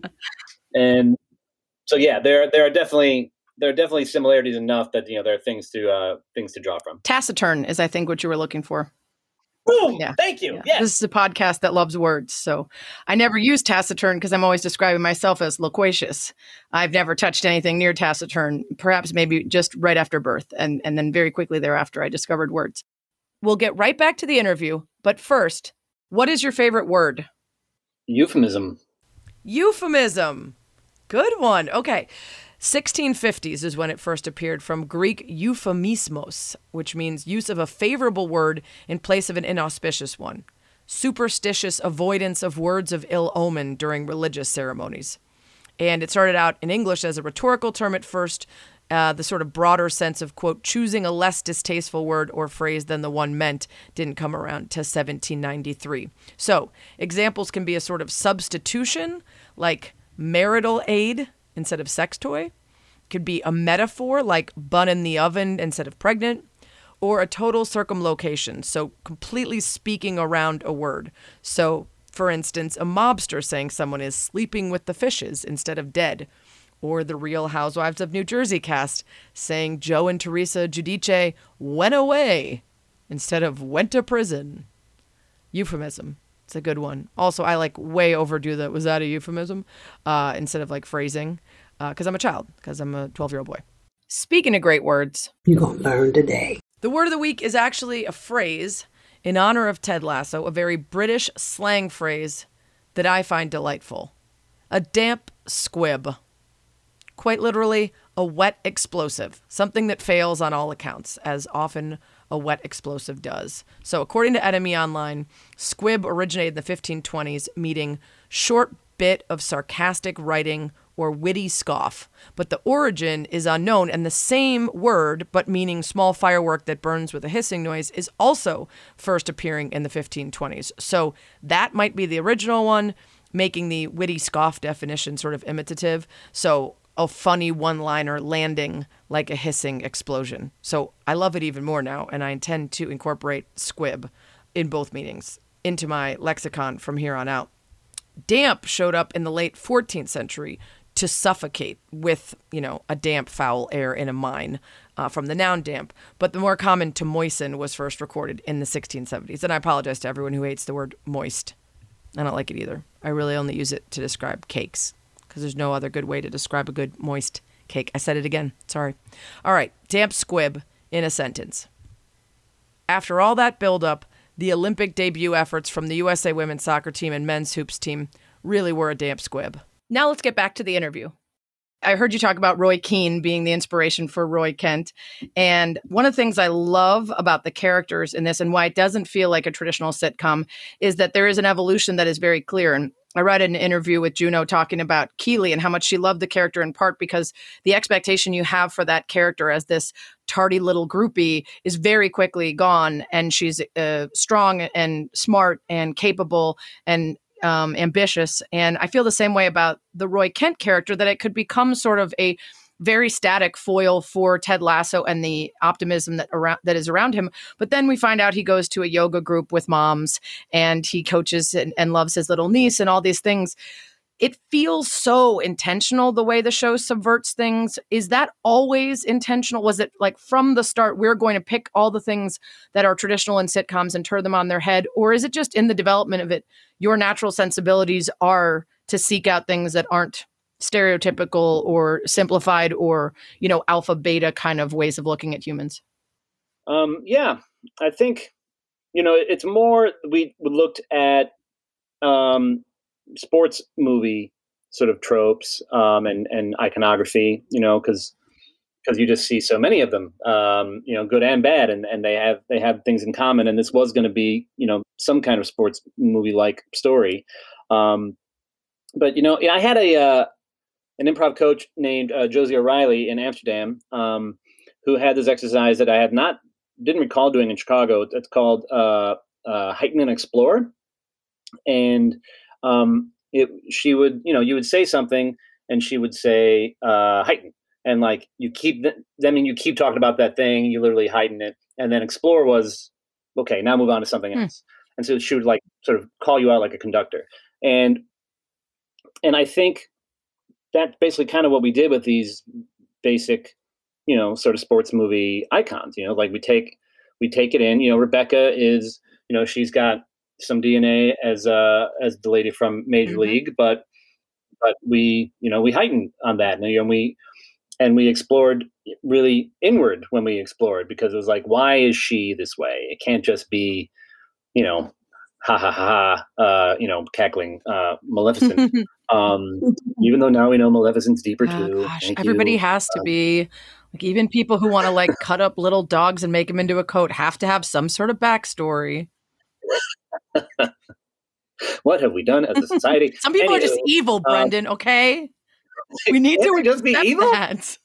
And so, yeah, there are definitely similarities enough that there are things to draw from. Taciturn is, I think, what you were looking for. Boom! Yeah. Thank you. Yeah. Yes. This is a podcast that loves words, so I never use taciturn because I'm always describing myself as loquacious. I've never touched anything near taciturn. Perhaps maybe just right after birth, and then very quickly thereafter, I discovered words. We'll get right back to the interview, but first, what is your favorite word? Euphemism. Euphemism. Good one. Okay. 1650s is when it first appeared, from Greek euphemismos, which means use of a favorable word in place of an inauspicious one. Superstitious avoidance of words of ill omen during religious ceremonies. And it started out in English as a rhetorical term at first, the sort of broader sense of, quote, choosing a less distasteful word or phrase than the one meant didn't come around to 1793. So examples can be a sort of substitution, like marital aid instead of sex toy. Could be a metaphor, like bun in the oven instead of pregnant, or a total circumlocation, so completely speaking around a word. So, for instance, a mobster saying someone is sleeping with the fishes instead of dead, or the Real Housewives of New Jersey cast saying Joe and Teresa Giudice went away instead of went to prison. Euphemism. It's a good one. Also, I way overdo the, was that a euphemism? Instead of phrasing, because I'm a child, because I'm a 12-year-old boy. Speaking of great words, you're going to learn today. The word of the week is actually a phrase in honor of Ted Lasso, a very British slang phrase that I find delightful. A damp squib. Quite literally, a wet explosive, something that fails on all accounts, as often a wet explosive does. So according to Enemy Online, squib originated in the 1520s, meaning short bit of sarcastic writing or witty scoff. But the origin is unknown, and the same word, but meaning small firework that burns with a hissing noise, is also first appearing in the 1520s. So that might be the original one, making the witty scoff definition sort of imitative. So a funny one-liner landing like a hissing explosion. So I love it even more now, and I intend to incorporate squib in both meanings into my lexicon from here on out. Damp showed up in the late 14th century to suffocate with, a damp, foul air in a mine from the noun damp. But the more common to moisten was first recorded in the 1670s. And I apologize to everyone who hates the word moist. I don't like it either. I really only use it to describe cakes because there's no other good way to describe a good moist cake. I said it again. Sorry. All right. Damp squib in a sentence. After all that buildup, the Olympic debut efforts from the USA women's soccer team and men's hoops team really were a damp squib. Now let's get back to the interview. I heard you talk about Roy Keane being the inspiration for Roy Kent. And one of the things I love about the characters in this and why it doesn't feel like a traditional sitcom is that there is an evolution that is very clear. And I read an interview with Juno talking about Keeley and how much she loved the character in part because the expectation you have for that character as this tardy little groupie is very quickly gone. And she's strong and smart and capable and ambitious. And I feel the same way about the Roy Kent character, that it could become sort of a very static foil for Ted Lasso and the optimism that is around him. But then we find out he goes to a yoga group with moms and he coaches and loves his little niece and all these things. It feels so intentional the way the show subverts things. Is that always intentional? Was it like from the start, we're going to pick all the things that are traditional in sitcoms and turn them on their head? Or is it just in the development of it, your natural sensibilities are to seek out things that aren't stereotypical or simplified or, alpha beta kind of ways of looking at humans? Yeah, I think, it's more, we looked at sports movie sort of tropes and iconography, because you just see so many of them, good and bad, and they have things in common. And this was going to be, some kind of sports movie like story. But I had an improv coach named Josie O'Reilly in Amsterdam, who had this exercise that I didn't recall doing in Chicago. It's called Heighten and Explore, and she would, you would say something, and she would say heighten, and like you keep talking about that thing, you literally heighten it, and then explore was okay. Now move on to something else, and so she would like sort of call you out like a conductor, and I think that's basically kind of what we did with these basic, sort of sports movie icons. Like we take it in. Rebecca is, she's got some DNA as the lady from Major League, but we heightened on that, and we explored really inward when we explored, because it was like, why is she this way? It can't just be, ha ha ha, cackling Maleficent. Even though now we know Maleficent's deeper too. Gosh, everybody has to be. Like, even people who want to like cut up little dogs and make them into a coat have to have some sort of backstory. What have we done as a society? Some people are just evil, Brendan. Okay, we need to just be evil. That.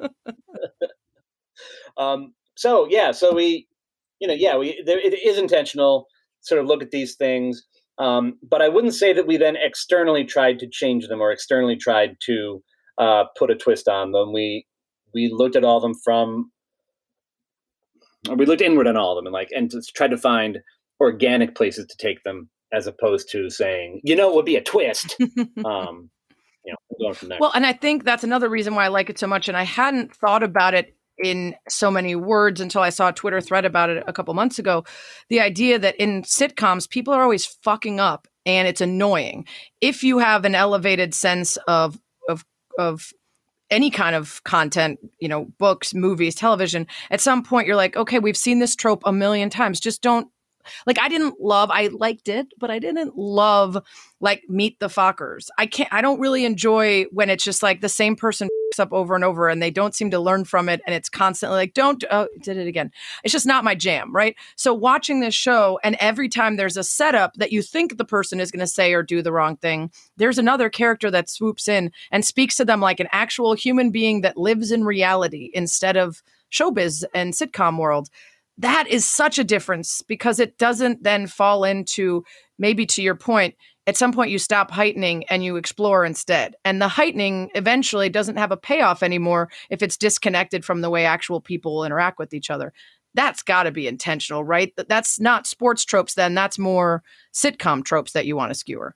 So we, it is intentional. Sort of look at these things, but I wouldn't say that we then externally tried to change them or externally tried to put a twist on them. We looked at all of them we looked inward on all of them and just tried to find organic places to take them, as opposed to saying, it would be a twist. Going from there. Well, and I think that's another reason why I like it so much. And I hadn't thought about it in so many words until I saw a Twitter thread about it a couple months ago. The idea that in sitcoms, people are always fucking up and it's annoying. If you have an elevated sense of any kind of content, books, movies, television, at some point you're like, okay, we've seen this trope a million times. Just don't Like I liked it, but I didn't love like Meet the Fockers. I don't really enjoy when it's just like the same person up over and over and they don't seem to learn from it. And it's constantly like, did it again. It's just not my jam. Right. So watching this show, and every time there's a setup that you think the person is going to say or do the wrong thing, there's another character that swoops in and speaks to them like an actual human being that lives in reality instead of showbiz and sitcom world. That is such a difference because it doesn't then fall into, maybe to your point, at some point you stop heightening and you explore instead. And the heightening eventually doesn't have a payoff anymore if it's disconnected from the way actual people interact with each other. That's got to be intentional, right? That's not sports tropes then. That's more sitcom tropes that you want to skewer.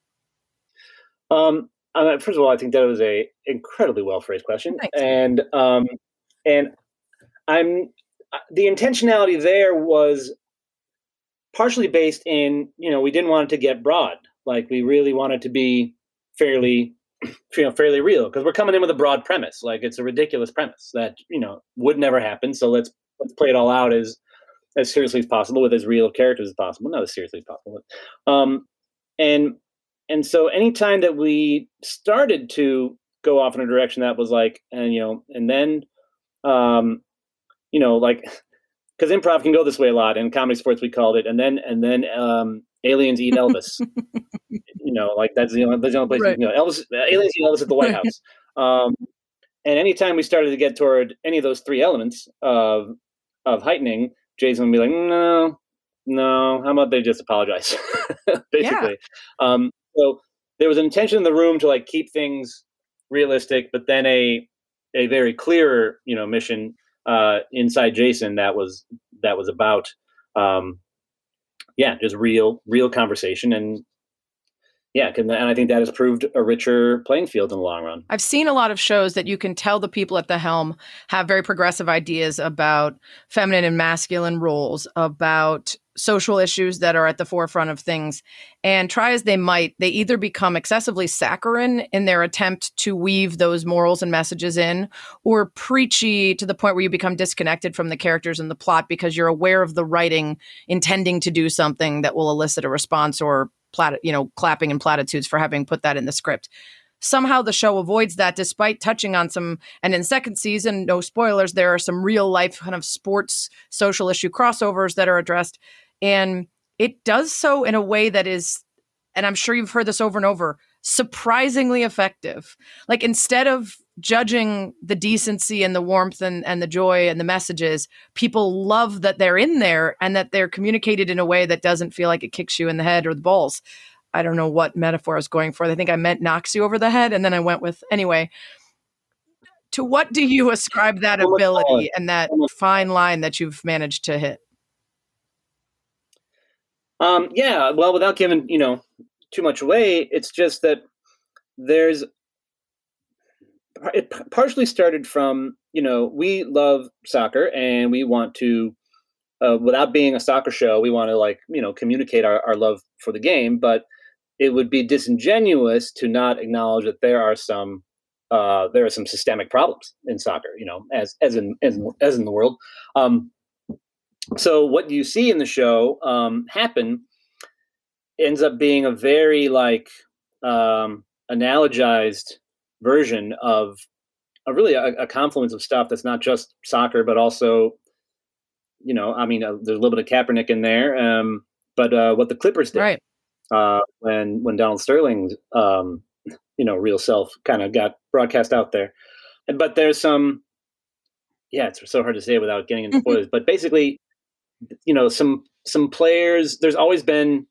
First of all, I think that was a incredibly well phrased question. Thanks. And the intentionality there was partially based in, we didn't want it to get broad. Like we really want it to be fairly real, because we're coming in with a broad premise. Like it's a ridiculous premise that, would never happen. So let's play it all out as seriously as possible with as real characters as possible. Not as seriously as possible. And so anytime that we started to go off in a direction that was like, and then, like, because improv can go this way a lot. In comedy sports, we called it, and then aliens eat Elvis. Like that's the only place. Right. Elvis, aliens eat Elvis at the White House. And anytime we started to get toward any of those three elements of heightening, Jason would be like, no, how about they just apologize? Basically. Yeah. So there was an intention in the room to like keep things realistic, but then a very clear, mission inside Jason that was about just real conversation. And and I think that has proved a richer playing field in the long run. I've seen a lot of shows that you can tell the people at the helm have very progressive ideas about feminine and masculine roles, about social issues that are at the forefront of things. And try as they might, they either become excessively saccharine in their attempt to weave those morals and messages in, or preachy to the point where you become disconnected from the characters and the plot because you're aware of the writing intending to do something that will elicit a response or clapping and platitudes for having put that in the script. Somehow the show avoids that, despite touching on some, and in second season, no spoilers, there are some real life kind of sports social issue crossovers that are addressed. And it does so in a way that is, and I'm sure you've heard this over and over, surprisingly effective. Like instead of judging the decency and the warmth and the joy and the messages, people love that they're in there and that they're communicated in a way that doesn't feel like it kicks you in the head or the balls. I don't know what metaphor I was going for. I think I meant knocks you over the head. And then I went with, anyway, to what do you ascribe that ability and that fine line that you've managed to hit? Well, without giving, too much away, it's just that it partially started from, we love soccer and we want to, without being a soccer show, we want to communicate our love for the game, but it would be disingenuous to not acknowledge that there are some systemic problems in soccer, as in the world. So what you see in the show happen ends up being a very analogized version of a confluence of stuff that's not just soccer, but also, there's a little bit of Kaepernick in there, but what the Clippers did, right? When Donald Sterling's real self kind of got broadcast out there, but there's some, it's so hard to say without getting into spoilers, but basically, some players, there's always been,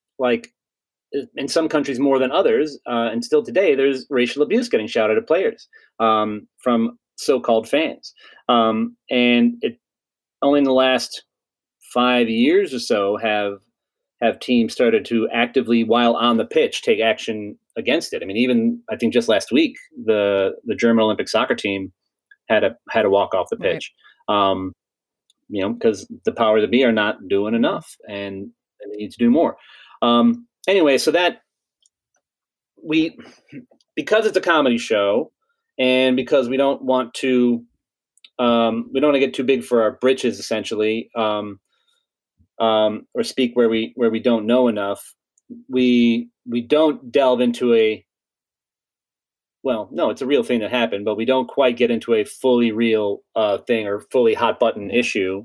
in some countries more than others, and still today, there's racial abuse getting shouted at players from so-called fans. And it only in the last 5 years or so have teams started to actively, while on the pitch, take action against it. I mean, even I think just last week, the German Olympic soccer team had to walk off the pitch. Right. Because the powers that be are not doing enough and they need to do more. Anyway, so that because it's a comedy show and because we don't want to get too big for our britches, essentially, or speak where we don't know enough. We don't delve into it's a real thing that happened, but we don't quite get into a fully real thing or fully hot button issue.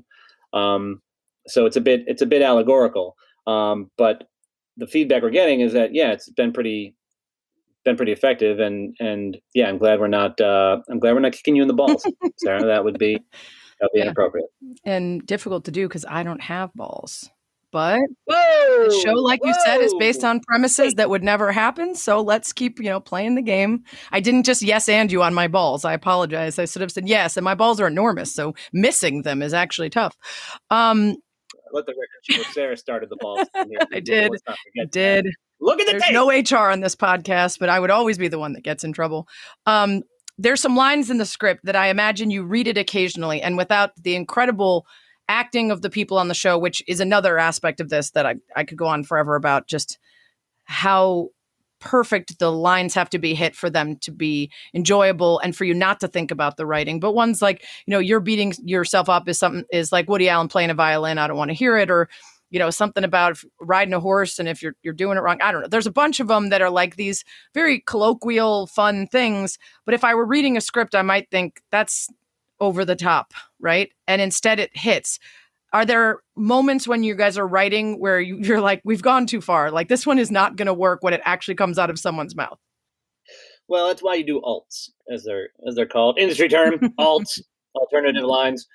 So it's a bit allegorical. But the feedback we're getting is that it's been pretty effective, and I'm glad we're not kicking you in the balls, Sarah. That'd be inappropriate and difficult to do because I don't have balls. But whoa, the show, like you said, is based on premises that would never happen. So let's keep, playing the game. I didn't just yes and you on my balls. I apologize. I should have said yes, and my balls are enormous, so missing them is actually tough. Let the record show Sarah started the balls. I did. Look at the There's tape. no HR on this podcast, but I would always be the one that gets in trouble. There's some lines in the script that I imagine you read it occasionally, and without the incredible acting of the people on the show, which is another aspect of this that I could go on forever about, just how perfect the lines have to be hit for them to be enjoyable and for you not to think about the writing. But ones like, you're beating yourself up is like Woody Allen playing a violin. I don't want to hear it. Or, something about riding a horse. And if you're doing it wrong, I don't know. There's a bunch of them that are like these very colloquial, fun things. But if I were reading a script, I might think that's over the top, right? And instead it hits. Are there moments when you guys are writing where you're like, we've gone too far? Like this one is not going to work when it actually comes out of someone's mouth. Well, that's why you do alts, as they're called. Industry term, alts, alternative lines.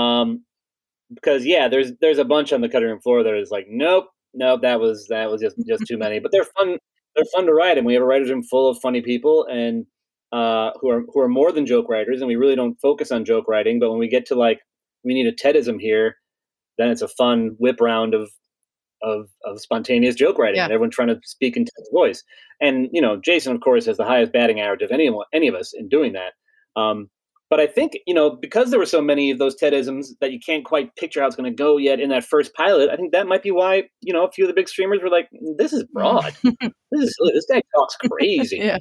Because there's a bunch on the cutting room floor that is like, nope, that was just too many. But they're fun. They're fun to write, and we have a writers' room full of funny people and who are more than joke writers, and we really don't focus on joke writing. But when we get to we need a Tedism here, then it's a fun whip round of spontaneous joke writing, and everyone trying to speak in Ted's voice. And Jason, of course, has the highest batting average of any of us in doing that. But I think, because there were so many of those Tedisms that you can't quite picture how it's going to go yet in that first pilot, I think that might be why, a few of the big streamers were like, this is broad. This guy talks crazy. Yeah.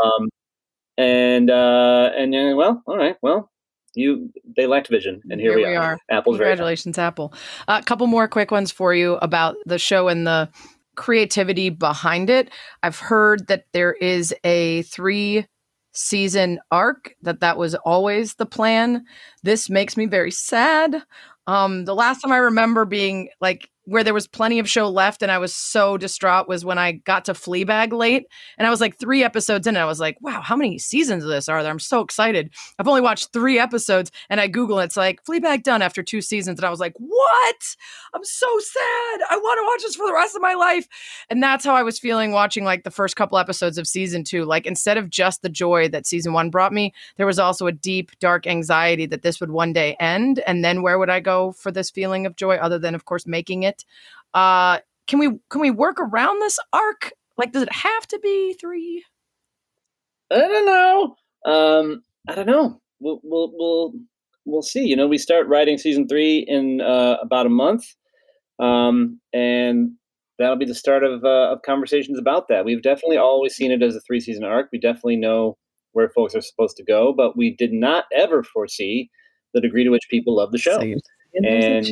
Well, all right. Well, they lacked vision, and here we are. Apple's Congratulations, Apple. A couple more quick ones for you about the show and the creativity behind it. I've heard that there is a 3-season arc, that was always the plan. This makes me very sad. The last time I remember being where there was plenty of show left and I was so distraught was when I got to Fleabag late, and I was 3 episodes in and I was like, wow, how many seasons of this are there? I'm so excited. I've only watched 3 episodes, and I Google it, it's like Fleabag done after 2 seasons. And I was like, what? I'm so sad. I want to watch this for the rest of my life. And that's how I was feeling watching the first couple episodes of season 2. Instead of just the joy that season 1 brought me, there was also a deep, dark anxiety that this would one day end. And then where would I go for this feeling of joy other than, of course, making it? Can we work around this arc? Does it have to be 3? I don't know. We'll see. We start writing season 3 in about a month, and that'll be the start of conversations about that. We've definitely always seen it as a 3-season arc. We definitely know where folks are supposed to go, but we did not ever foresee the degree to which people love the show. And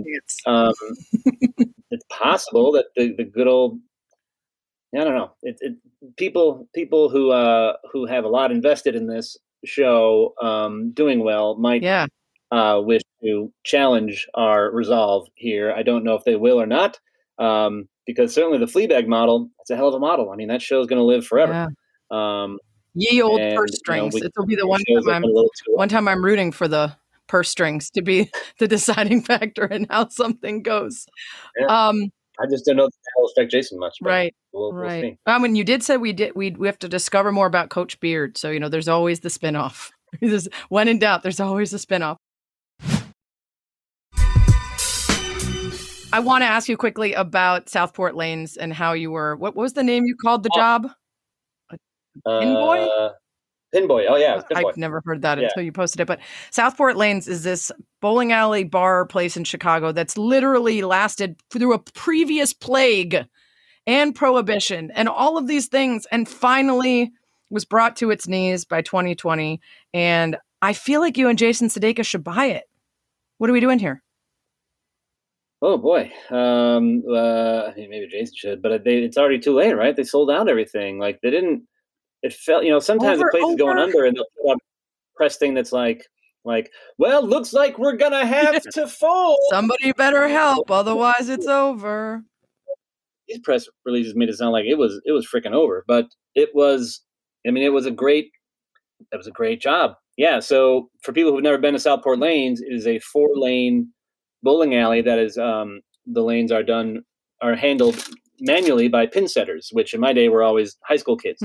it's possible that the good old, I don't know, people who have a lot invested in this show doing well might wish to challenge our resolve here. I don't know if they will or not, because certainly the Fleabag model, it's a hell of a model. I mean, that show is going to live forever. Ye old purse strings. It'll be the one time I'm rooting for the purse strings to be the deciding factor in how something goes. I just don't know if that will affect Jason much. Right. We'll see. When you did say we have to discover more about Coach Beard. So, there's always the spinoff. When in doubt, there's always a spinoff. I want to ask you quickly about Southport Lanes and how you were, what was the name you called the job? Pinboy? Pinboy. Oh, yeah. I've never heard that until you posted it. But Southport Lanes is this bowling alley bar place in Chicago that's literally lasted through a previous plague and prohibition and all of these things, and finally was brought to its knees by 2020. And I feel like you and Jason Sudeikis should buy it. What are we doing here? Oh boy. I mean, maybe Jason should, but it's already too late, right? They sold out everything. Like they didn't. It felt, sometimes the Over, place is going over. under, and they'll put out a press thing that's like, well, looks like we're gonna have to fold. Somebody better help, otherwise it's over. These press releases made it sound like it was freaking over, but it was. I mean, it was a great job. Yeah. So for people who've never been to Southport Lanes, it is a 4-lane bowling alley that is the lanes are handled manually by pin setters, which in my day were always high school kids.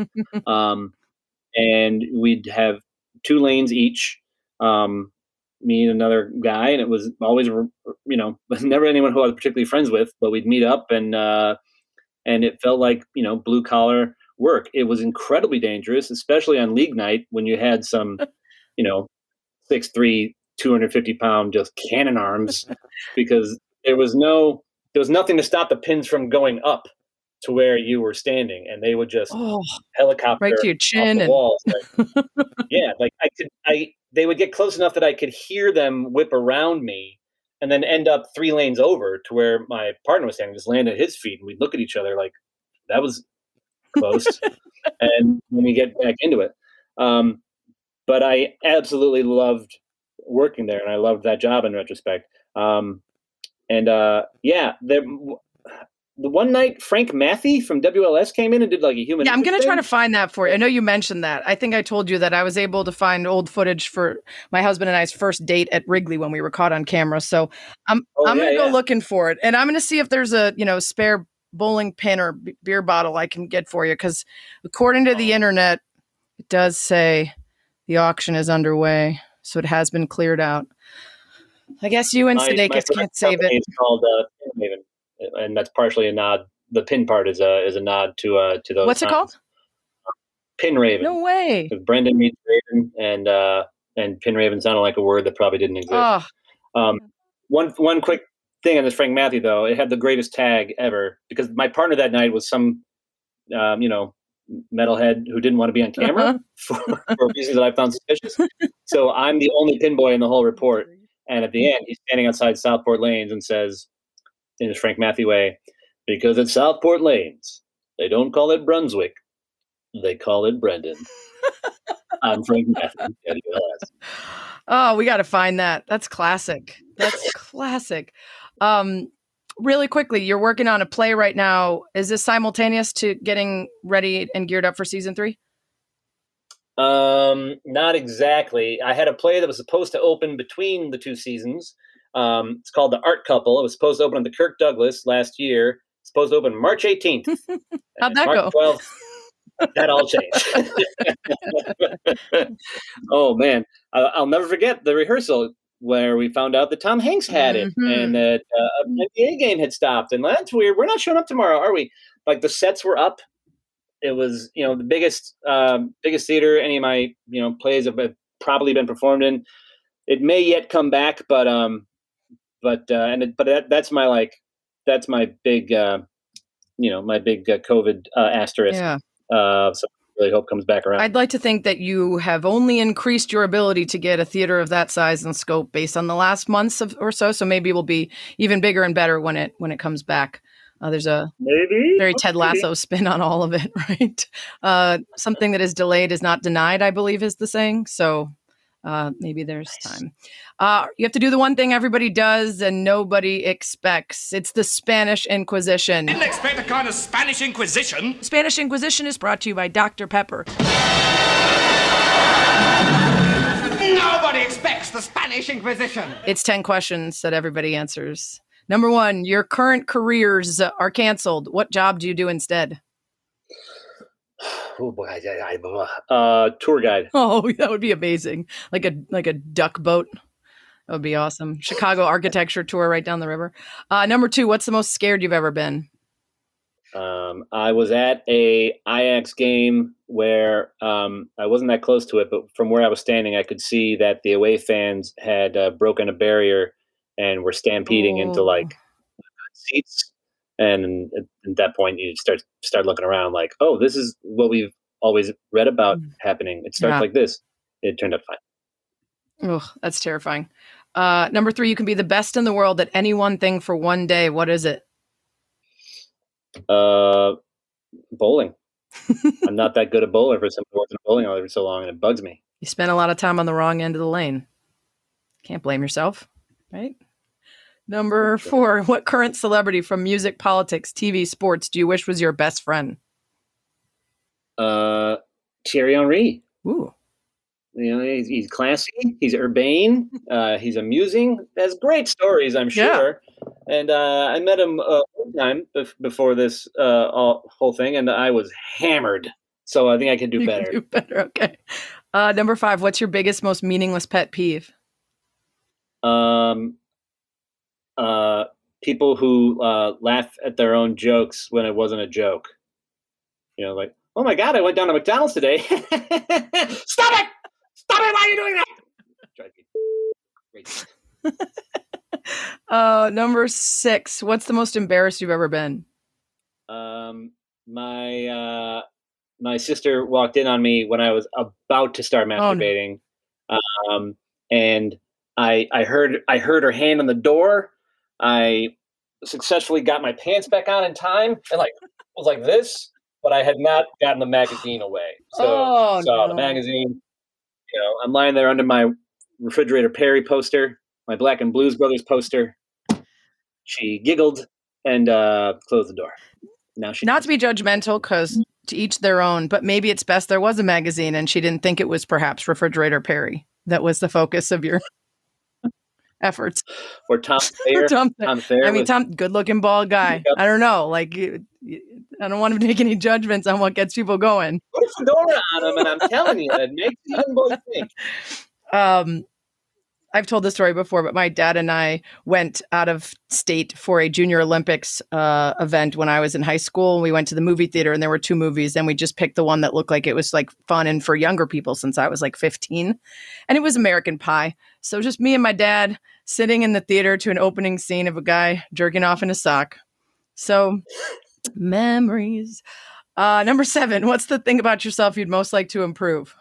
And we'd have 2 lanes each, me and another guy, and it was always never anyone who I was particularly friends with, but we'd meet up and it felt like blue collar work. It was incredibly dangerous, especially on league night when you had some 6'3", 250-pound just cannon arms, because there was nothing to stop the pins from going up to where you were standing, and they would just helicopter right to your chin off the walls. Yeah, like they would get close enough that I could hear them whip around me, and then end up 3 lanes over to where my partner was standing, just land at his feet, and we'd look at each other like that was close. And when we get back into it, but I absolutely loved working there, and I loved that job in retrospect. The one night Frank Mathy from WLS came in and did like a human. Yeah, I'm going to try thing. to find that for you. I know you mentioned that. I think I told you that I was able to find old footage for my husband and I's first date at Wrigley when we were caught on camera. So I'm going to go looking for it, and I'm going to see if there's a spare bowling pin or beer bottle I can get for you, because according to the internet, it does say the auction is underway, so it has been cleared out. I guess you and Sudeikis can't save it. It's called Pinraven, and that's partially a nod. The pin part is a nod to those. What's it called? Pinraven. No way. Because Brendan meets Raven, and Pinraven sounded like a word that probably didn't exist. One quick thing on this Frank Mathy, though, it had the greatest tag ever, because my partner that night was some metalhead who didn't want to be on camera for reasons that I found suspicious. So I'm the only pin boy in the whole report. And at the end, he's standing outside Southport Lanes and says, in his Frank Mathy way, because at Southport Lanes, they don't call it Brunswick, they call it Brendan. I'm Frank Mathy. Oh, we got to find that. That's classic. That's classic. Really quickly, you're working on a play right now. Is this simultaneous to getting ready and geared up for season 3? Not exactly. I had a play that was supposed to open between the 2 seasons. It's called The Art Couple. It was supposed to open at the Kirk Douglas last year. It's supposed to open March 18th. How'd that go? 12th, that all changed. Oh, man. I'll never forget the rehearsal where we found out that Tom Hanks had it, and that an NBA game had stopped. And that's weird. We're not showing up tomorrow, are we? Like, the sets were up. It was, the biggest theater any of my, plays have probably been performed in. It may yet come back, but that's my big, my big COVID asterisk. Yeah. So I really hope comes back around. I'd like to think that you have only increased your ability to get a theater of that size and scope based on the last months or so. So maybe it will be even bigger and better when it comes back. There's a very Ted Lasso spin on all of it, right? Something that is delayed is not denied, I believe is the saying. So maybe there's time. You have to do the one thing everybody does and nobody expects. It's the Spanish Inquisition. Didn't expect a kind of Spanish Inquisition. Spanish Inquisition is brought to you by Dr. Pepper. Nobody expects the Spanish Inquisition. It's 10 questions that everybody answers. Number 1, your current careers are canceled. What job do you do instead? Oh boy, tour guide. Oh, that would be amazing. Like a duck boat. That would be awesome. Chicago architecture tour right down the river. Number 2, what's the most scared you've ever been? I was at a Ajax game where I wasn't that close to it, but from where I was standing, I could see that the away fans had broken a barrier and were stampeding into like seats. And at that point, you start looking around like, oh, this is what we've always read about happening. It starts like this. It turned out fine. Oh, that's terrifying. Number 3, you can be the best in the world at any one thing for one day. What is it? Bowling. I'm not that good at bowling for someone who works in bowling all over so long, and it bugs me. You spent a lot of time on the wrong end of the lane. Can't blame yourself, right? Number 4, what current celebrity from music, politics, TV, sports do you wish was your best friend? Thierry Henry. Ooh. You know, he's classy, he's urbane, he's amusing, has great stories, I'm sure. Yeah. And I met him one time before this whole thing, and I was hammered. So I think I can do better. Can do better, okay. Number 5, what's your biggest, most meaningless pet peeve? People who laugh at their own jokes when it wasn't a joke. You know, like, oh my God, I went down to McDonald's today. Stop it! Stop it! Why are you doing that? Drive me crazy. Number 6, what's the most embarrassed you've ever been? My sister walked in on me when I was about to start masturbating. Oh, no. And I heard her hand on the door. I successfully got my pants back on in time and was like this, but I had not gotten the magazine away. So the magazine, you know, I'm lying there under my Refrigerator Perry poster, my Black and Blues Brothers poster. She giggled and closed the door. Now she not to be judgmental, because to each their own, but maybe it's best there was a magazine and she didn't think it was perhaps Refrigerator Perry that was the focus of your efforts. Or Tom Thayer. Tom good-looking bald guy. Yep. I don't know. Like, I don't want to make any judgments on what gets people going. Put a fedora on him, and I'm telling you, it makes the young boys think. I've told this story before, but my dad and I went out of state for a Junior Olympics event when I was in high school. We went to the movie theater, and there were 2 movies, and we just picked the one that looked like it was like fun and for younger people, since I was like 15, and it was American Pie. So just me and my dad sitting in the theater to an opening scene of a guy jerking off in a sock. So memories. Number 7, what's the thing about yourself you'd most like to improve?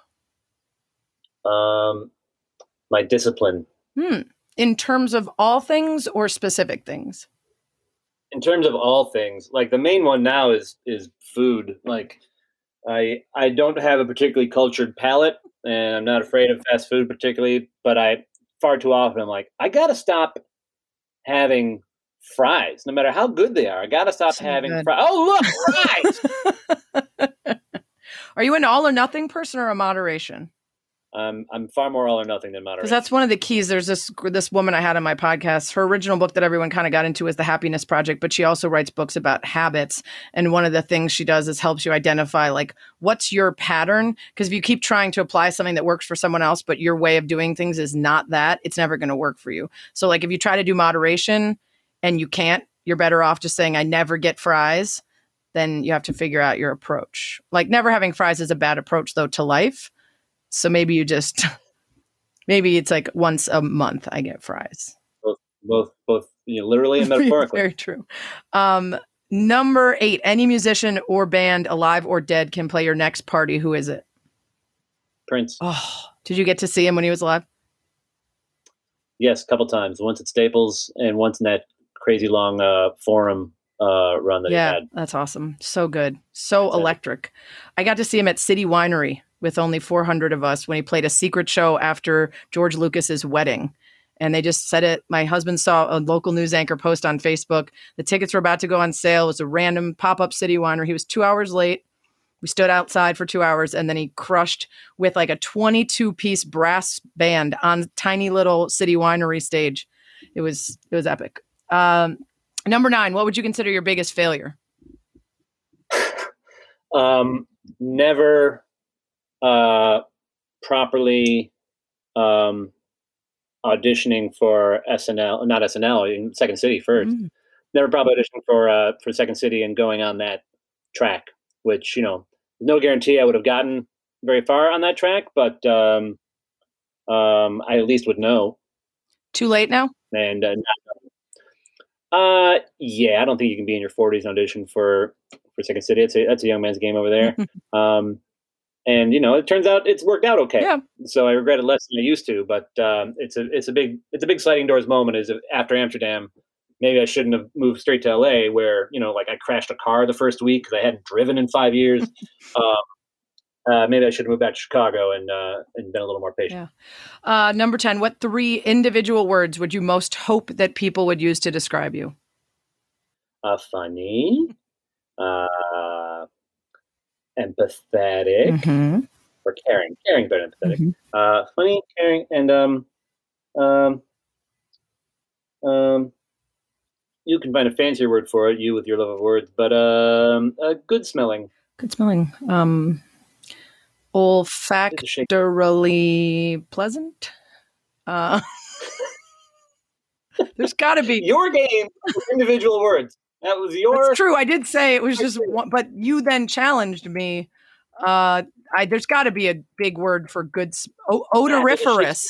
My discipline. In terms of all things or specific things? In terms of all things. Like, the main one now is food. Like, I don't have a particularly cultured palate, and I'm not afraid of fast food particularly, but far too often I'm like, I gotta stop having fries, no matter how good they are. I gotta stop having fries. Oh, look, fries! Are you an all or nothing person or a moderation? I'm far more all or nothing than moderation. Because that's one of the keys. There's this woman I had on my podcast. Her original book that everyone kind of got into is The Happiness Project, but she also writes books about habits. And one of the things she does is helps you identify, like, what's your pattern? Because if you keep trying to apply something that works for someone else, but your way of doing things is not that, it's never going to work for you. So, like, if you try to do moderation and you can't, you're better off just saying, I never get fries. Then you have to figure out your approach. Like, never having fries is a bad approach, though, to life. So maybe maybe it's like once a month I get fries. Both, you know, literally and metaphorically. Very true. Number 8, any musician or band, alive or dead, can play your next party. Who is it? Prince. Oh, did you get to see him when he was alive? Yes, a couple times. Once at Staples and once in that crazy long Forum run that he had. That's awesome. So good. So electric. I got to see him at City Winery with only 400 of us when he played a secret show after George Lucas's wedding. And they just said it. My husband saw a local news anchor post on Facebook. The tickets were about to go on sale. It was a random pop-up City Winery. He was 2 hours late. We stood outside for 2 hours, and then he crushed with like a 22-piece brass band on tiny little City Winery stage. It was epic. Number 9, what would you consider your biggest failure? Never properly auditioning for SNL, not SNL, in Second City first. Never properly auditioning for Second City and going on that track, which, you know, no guarantee I would have gotten very far on that track, but I at least would know. Too late now? And yeah, I don't think you can be in your 40s and audition for Second City. That's a young man's game over there. And it turns out it's worked out okay. Yeah. So I regret it less than I used to. But it's a big sliding doors moment. Is after Amsterdam, maybe I shouldn't have moved straight to LA, where like I crashed a car the first week because I hadn't driven in 5 years. Maybe I should have moved back to Chicago and been a little more patient. Yeah. Number 10. What 3 individual words would you most hope that people would use to describe you? Funny. Empathetic, or caring. Caring better than empathetic. Funny, caring, and you can find a fancier word for it, you with your love of words, but good smelling. Good smelling. Olfactorily pleasant. There's got to be your game with individual words. That was your. That's true. I did say it was just one, but you then challenged me. There's got to be a big word for good. Odoriferous.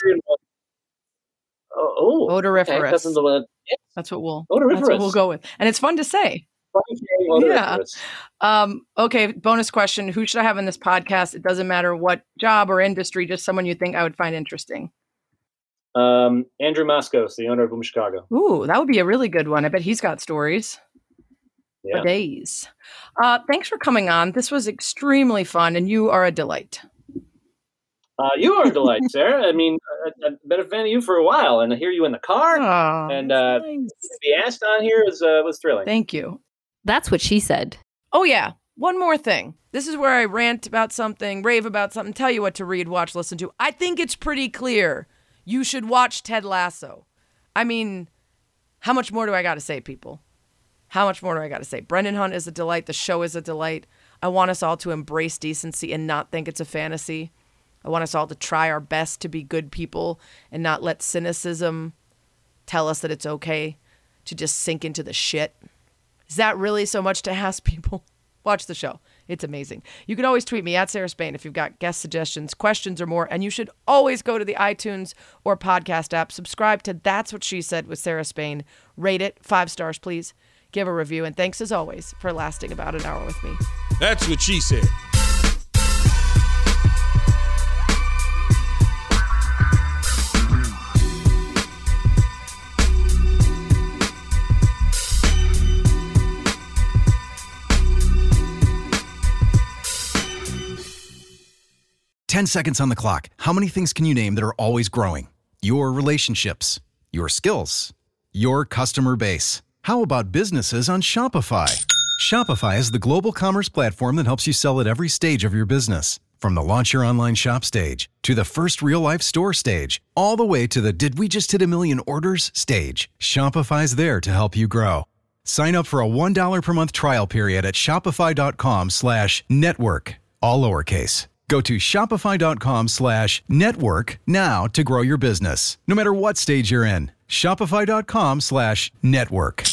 Odoriferous. Okay. That's what we'll go with, and it's fun to say. Yeah. Okay. Bonus question: who should I have in this podcast? It doesn't matter what job or industry. Just someone you think I would find interesting. Andrew Moskos, the owner of Boom Chicago. Ooh, that would be a really good one. I bet he's got stories. Yeah. For days. Thanks for coming on. This was extremely fun, and you are a delight. You are a delight, Sarah. I mean, I've been a fan of you for a while, and I hear you in the car, and nice. to be asked on here was thrilling. Thank you. That's what she said. Oh, yeah. One more thing. This is where I rant about something, rave about something, tell you what to read, watch, listen to. I think it's pretty clear. You should watch Ted Lasso. I mean, how much more do I got to say, people? How much more do I got to say? Brendan Hunt is a delight. The show is a delight. I want us all to embrace decency and not think it's a fantasy. I want us all to try our best to be good people and not let cynicism tell us that it's okay to just sink into the shit. Is that really so much to ask people? Watch the show. It's amazing. You can always tweet me at Sarah Spain if you've got guest suggestions, questions, or more. And you should always go to the iTunes or podcast app. Subscribe to That's What She Said with Sarah Spain. Rate it 5 stars, please. Give a review. And thanks, as always, for lasting about an hour with me. That's what she said. Ten seconds on the clock. How many things can you name that are always growing? Your relationships, your skills, your customer base. How about businesses on Shopify? Shopify is the global commerce platform that helps you sell at every stage of your business. From the launch your online shop stage, to the first real-life store stage, all the way to the did we just hit a million orders stage. Shopify's there to help you grow. Sign up for a $1 per month trial period at shopify.com/network, all lowercase. Go to shopify.com/network now to grow your business, no matter what stage you're in. Shopify.com/network.